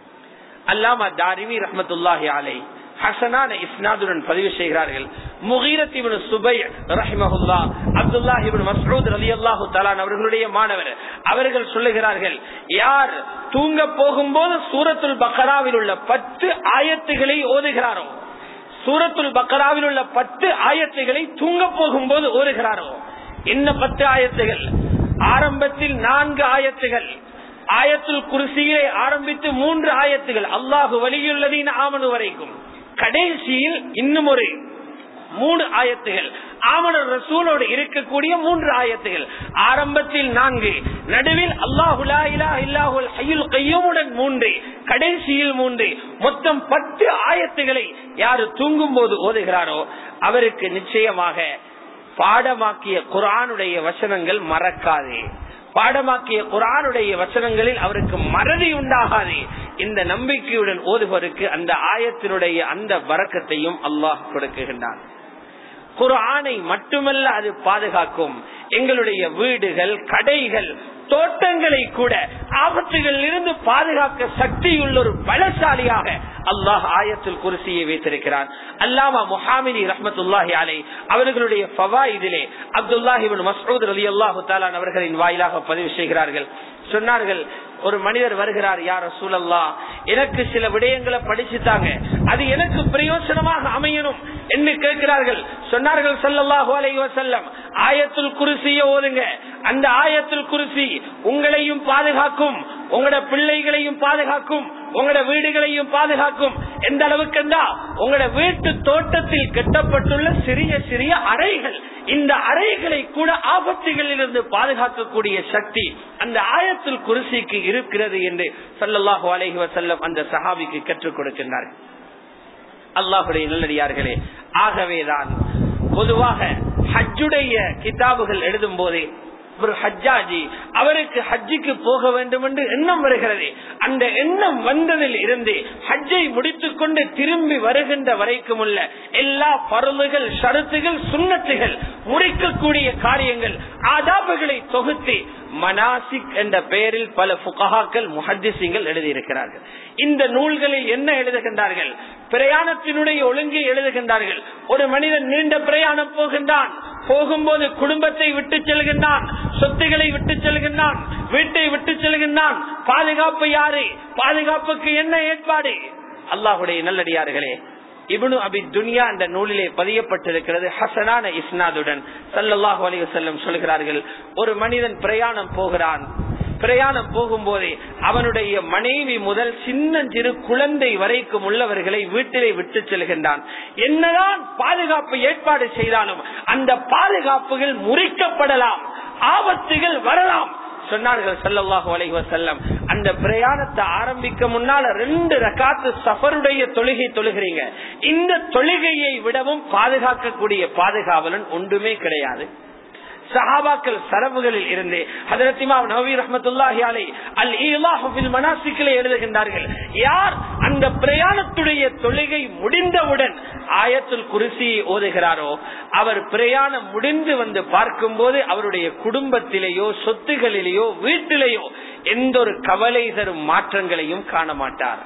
அல்லாமா தாரிமி ரஹ்மத்துல்லாஹி அலைஹி ஹசனான இஸ்னாதுடன் பதிவு செய்கிறார்கள். முகீரத் இப்னு சுபை ரஹிமஹுல்லாஹ் அப்துல்லாஹ் இப்னு மஸ்ஊத் ரலியல்லாஹு தஆலா அவர்களுடைய மாணவர், அவர்கள் சொல்லுகிறார்கள், யார் தூங்க போகும்போது சூரத்துல் பக்ராவில் உள்ள பத்து ஆயத்துகளை ஓதுகிறாரோ, சூரத்துல் பக்ராவில் உள்ள பத்து ஆயத்துகளை தூங்க போகும்போது ஓதுகிறாரோ. என்ன பத்து ஆயத்துகள்? ஆரம்பத்தில் நான்கு ஆயத்துகள், ஆயத்துல் குர்சியை ஆரம்பித்து மூன்று ஆயத்துகள், அல்லாஹு வலியுல்லதீன ஆமனு வரைக்கும், கடைசியில் இன்னும் ஒரு மூணு ஆயத்துகள். ஆமனர் ரசூலோடு இருக்கக்கூடிய மூன்று ஆயத்துகள். ஆரம்பத்தில் நான்கு, நடுவில் அல்லாஹு லா இலாஹ இல்லல்லாஹுல் ஹய்யுல் கய்யூமுடன் மூன்று, கடைசியில் மூன்று. மொத்தம் பத்து ஆயத்துகளை யாரு தூங்கும் போது ஓதுகிறாரோ அவருக்கு நிச்சயமாக பாடமாக்கிய குர்ஆனுடைய வசனங்கள் மறக்காது. பாடமாக்கிய குர்ஆனுடைய வசனங்களில் அவருக்கு மறதி உண்டாகாது. இந்த நம்பிக்கையுடன் ஓதுவருக்கு அந்த ஆயத்தினுடைய அந்த பரக்கத்தையும் அல்லாஹ் கொடுக்குகின்றான். குர்ஆனை மட்டுமல்ல அது பாதுகாக்கும், எங்களுடைய வீடுகள், கடைகள், தோட்டங்களை கூட ஆபத்துகளில் இருந்து பாதுகாக்க சக்தியுள்ள ஒரு பலசாலியாக அல்லாஹ் ஆயத்துல் குர்சியை வைத்திருக்கிறான். அல்லாமா முஹாமிதி ரஹ்மத்துல்லாஹி அலைஹி அவர்களுடைய ஃபவாயிதிலே அப்துல்லாஹ் இப்னு மஸ்ஊத் ரலியல்லாஹு தஆலா அவர்களின் வாயிலாக பதிவு செய்கிறார்கள். சொன்னார்கள், ஒரு மனிதர் வருகிறார், யா ரசூலல்லாஹ், எனக்கு சில விடயங்களை படிச்சுட்டாங்க, அது எனக்கு பிரயோஜனமாக அமையணும் என்று கேட்கிறார்கள். சொன்னார்கள் ஸல்லல்லாஹு அலைஹி வஸல்லம், ஆயத்துல் குர்சியை ஓதுங்க. அந்த ஆயத்துல் குர்சி உங்களையும் பாதுகாக்கும், உங்களோட பிள்ளைகளையும் பாதுகாக்கும், உங்களோட வீடுகளையும் பாதுகாக்கும். எந்த அளவுக்கு உங்களோட வீட்டு தோட்டத்தில் கட்டப்பட்டுள்ள சிறிய சிறிய அறைகள், இந்த அறைகளை கூட ஆபத்துகளில் இருந்து பாதுகாக்கக்கூடிய சக்தி அந்த ஆயத்துல் குர்சிக்கு இருக்கிறது என்று ஸல்லல்லாஹு அலைஹி வஸல்லம் அந்த சஹாபிக்கு கற்றுக் கொடுக்கின்றார்கள். அல்லாஹ்வுடைய நல்லடியார்களே, ஆகவேதான் பொதுவாக ஹஜ்ஜுடைய கிதாபுகள் எழுதும் போதே ஒரு ஹஜ்ஜாஜி அவருக்கு ஹஜ்ஜுக்கு போக வேண்டும் என்று எண்ணம் வருகிறது. அந்த எண்ணம் வந்ததில் இருந்து ஹஜ்ஜை முடித்துக் கொண்டு திரும்பி வருகின்ற வரைக்கும் உள்ள எல்லா பருளுகள், ஷரத்துகள், சுன்னத்துகள், முடிக்கக்கூடிய காரியங்கள், ஆதாபுகளை தொகுத்து மனாசிக் என்ற பெயரில் பல ஃபுகஹாக்கள், முஹத்திஸீன்கள் எழுதியிருக்கிறார்கள். இந்த நூல்களில் என்ன எழுதுகின்றார்கள்? பிரயாணத்தினுடைய ஒழுங்கை எழுதுகின்றார்கள். ஒரு மனிதன் நீண்ட பிரயாணம் போகின்றான், போகும்போது குடும்பத்தை விட்டு செல்கின்றான், சொத்துக்களை விட்டு செல்கின்றான், வீட்டை விட்டு செல்கின்றான். பாதுகாப்பு யாரு? பாதுகாப்புக்கு என்ன ஏற்பாடு? அல்லாஹ்வுடைய நல்லடியார்களே, இப்னு அபி துன்யா என்ற நூலிலே பதியப்பட்டிருக்கிறது ஹசனான இஸ்னாதுடன். ஸல்லல்லாஹு அலைஹி வஸல்லம் சொல்கிறார்கள், ஒரு மனிதன் பிரயாணம் போகிறான். பிரயாணம் போகும்போதே அவனுடைய மனைவி முதல் சின்னஞ்சிறு குழந்தை வரைக்கும் உள்ளவர்களை வீட்டிலே விட்டு செல்கின்றான். என்னதான் பாதுகாப்பு ஏற்பாடு செய்தாலும் அந்த பாதுகாப்புகள் முறிக்கப்படலாம், ஆபத்துகள் வரலாம். சொன்னார்கள் ஸல்லல்லாஹு அலைஹி வஸல்லம், அந்த பிரயாணத்தை ஆரம்பிக்க முன்னால ரெண்டு ரக்காத்து சஃபருடைய தொழுகை தொழுகிறீங்க. இந்த தொழுகையை விடவும் பாதுகாக்கக்கூடிய பாதுகாவலன் ஒன்றுமே கிடையாது. சஹாபாக்கள் சரபுகளில் இருந்து ஹஜ்ரத் இமாம் நவவி ரஹ்மத்துல்லாஹி அலைஹி அல் ஈலாஹு ஃபில் மனாசிக்ல எழுதுகின்றார்கள், யார் அந்த பிரயாணத்துடைய தொழுகை முடிந்தவுடன் ஆயத்துல் குர்சியை ஓதுகிறாரோ அவர் பிரயாணம் முடிந்து வந்து பார்க்கும் போது அவருடைய குடும்பத்திலேயோ, சொத்துகளிலேயோ, வீட்டிலேயோ எந்த ஒரு கவலை தரும் மாற்றங்களையும் காண மாட்டார்.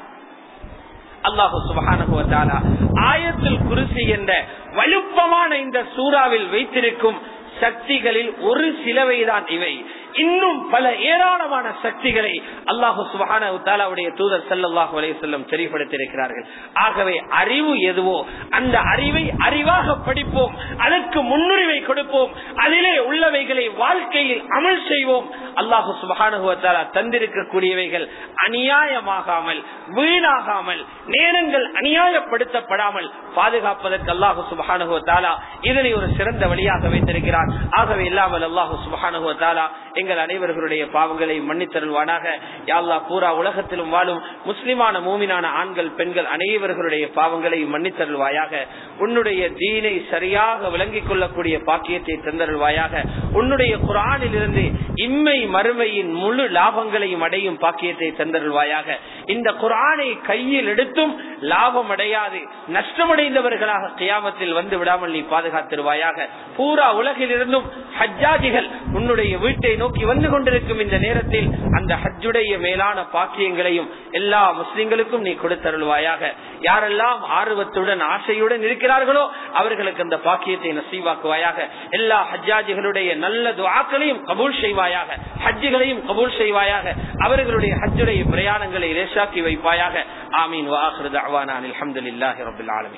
அல்லாஹு சுப்ஹானஹு வ தஆலா ஆயத்துல் குர்சி என்ற வலுப்பமான இந்த சூறாவில் வைத்திருக்கும் சக்திகளில் ஒரு சிலவைதான் இவை. இன்னும் பல ஏராளமான சக்திகளை அல்லாஹு சுப்ஹானஹு வ தஆலாவுடைய தூதர் ஸல்லல்லாஹு அலைஹி வஸல்லம் தெரிவித்திருக்கிறார்கள். ஆகவே அறிவு எதுவோ அந்த அறிவை அறிவாக படிப்போம், அதற்கு முன்னுரிமை கொடுப்போம், அதிலே உள்ளவைகளை வாழ்க்கையில் அமல் செய்வோம். அல்லாஹு சுப்ஹானஹு வ தஆலா தந்திருக்கக்கூடியவைகள் அநியாயமாகாமல், வீணாகாமல், நேரங்கள் அநியாயப்படுத்தப்படாமல் பாதுகாப்பதற்கு அல்லாஹு சுப்ஹானஹு வ தஆலா இதனை ஒரு சிறந்த வழியாக வைத்திருக்கிறார். ஆகவே இல்லாமல் அல்லாஹு சுப்ஹானஹு வ தஆலா எங்கள் அனைவர்களுடைய பாவங்களை மன்னித்தருள்வானாக. யா அல்லாஹ், பூரா உலகத்திலும் வாழும் முஸ்லிமான மூமினான ஆண்கள், பெண்கள் அனைவர்களுடைய பாவங்களை மன்னித்தருள்வாயாக. உன்னுடைய தீனை சரியாக விளங்கிக் கொள்ளக்கூடிய பாக்கியத்தை தந்தருள்வாயாக. உன்னுடைய குர்ஆனில் இருந்து இம்மை மறுமையின் முழு லாபங்களையும் அடையும் பாக்கியத்தை தந்தருள்வாயாக. இந்த குர்ஆனை கையில் எடுத்தும் லாபம் அடையாது நஷ்டமடைந்தவர்களாக கியாமத்தில் வந்து விடாமல் நீ பாதுகாத்திருவாயாக. பூரா உலகில் இருந்தும் ஹஜ்ஜாஜிகள் உன்னுடைய வீட்டை நோக்கி வந்து கொண்டிருக்கும் இந்த நேரத்தில் அந்த ஹஜ்ஜுடைய மேலான பாக்கியங்களையும் எல்லா முஸ்லிம்களுக்கும் நீ கொடுத்தருள்வாயாக. யாரெல்லாம் ஆர்வத்துடன் ஆசையுடன் இருக்கிறார்களோ அவர்களுக்கு அந்த பாக்கியத்தை நசீவாக்குவாயாக. எல்லா ஹஜ்ஜாஜிகளுடைய நல்ல துஆக்களையும் கபூல் செய்வாயாக, ஹஜ்ஜுகளையும் கபூல் செய்வாயாக. அவர்களுடைய ஹஜ்ஜுடைய பிரயாணங்களை லேசாக்கி வைப்பாயாக. ஆமீன். வ ஆகிரு தஅவானா அல்ஹம்துலில்லாஹி ரப்பில் ஆலமீன்.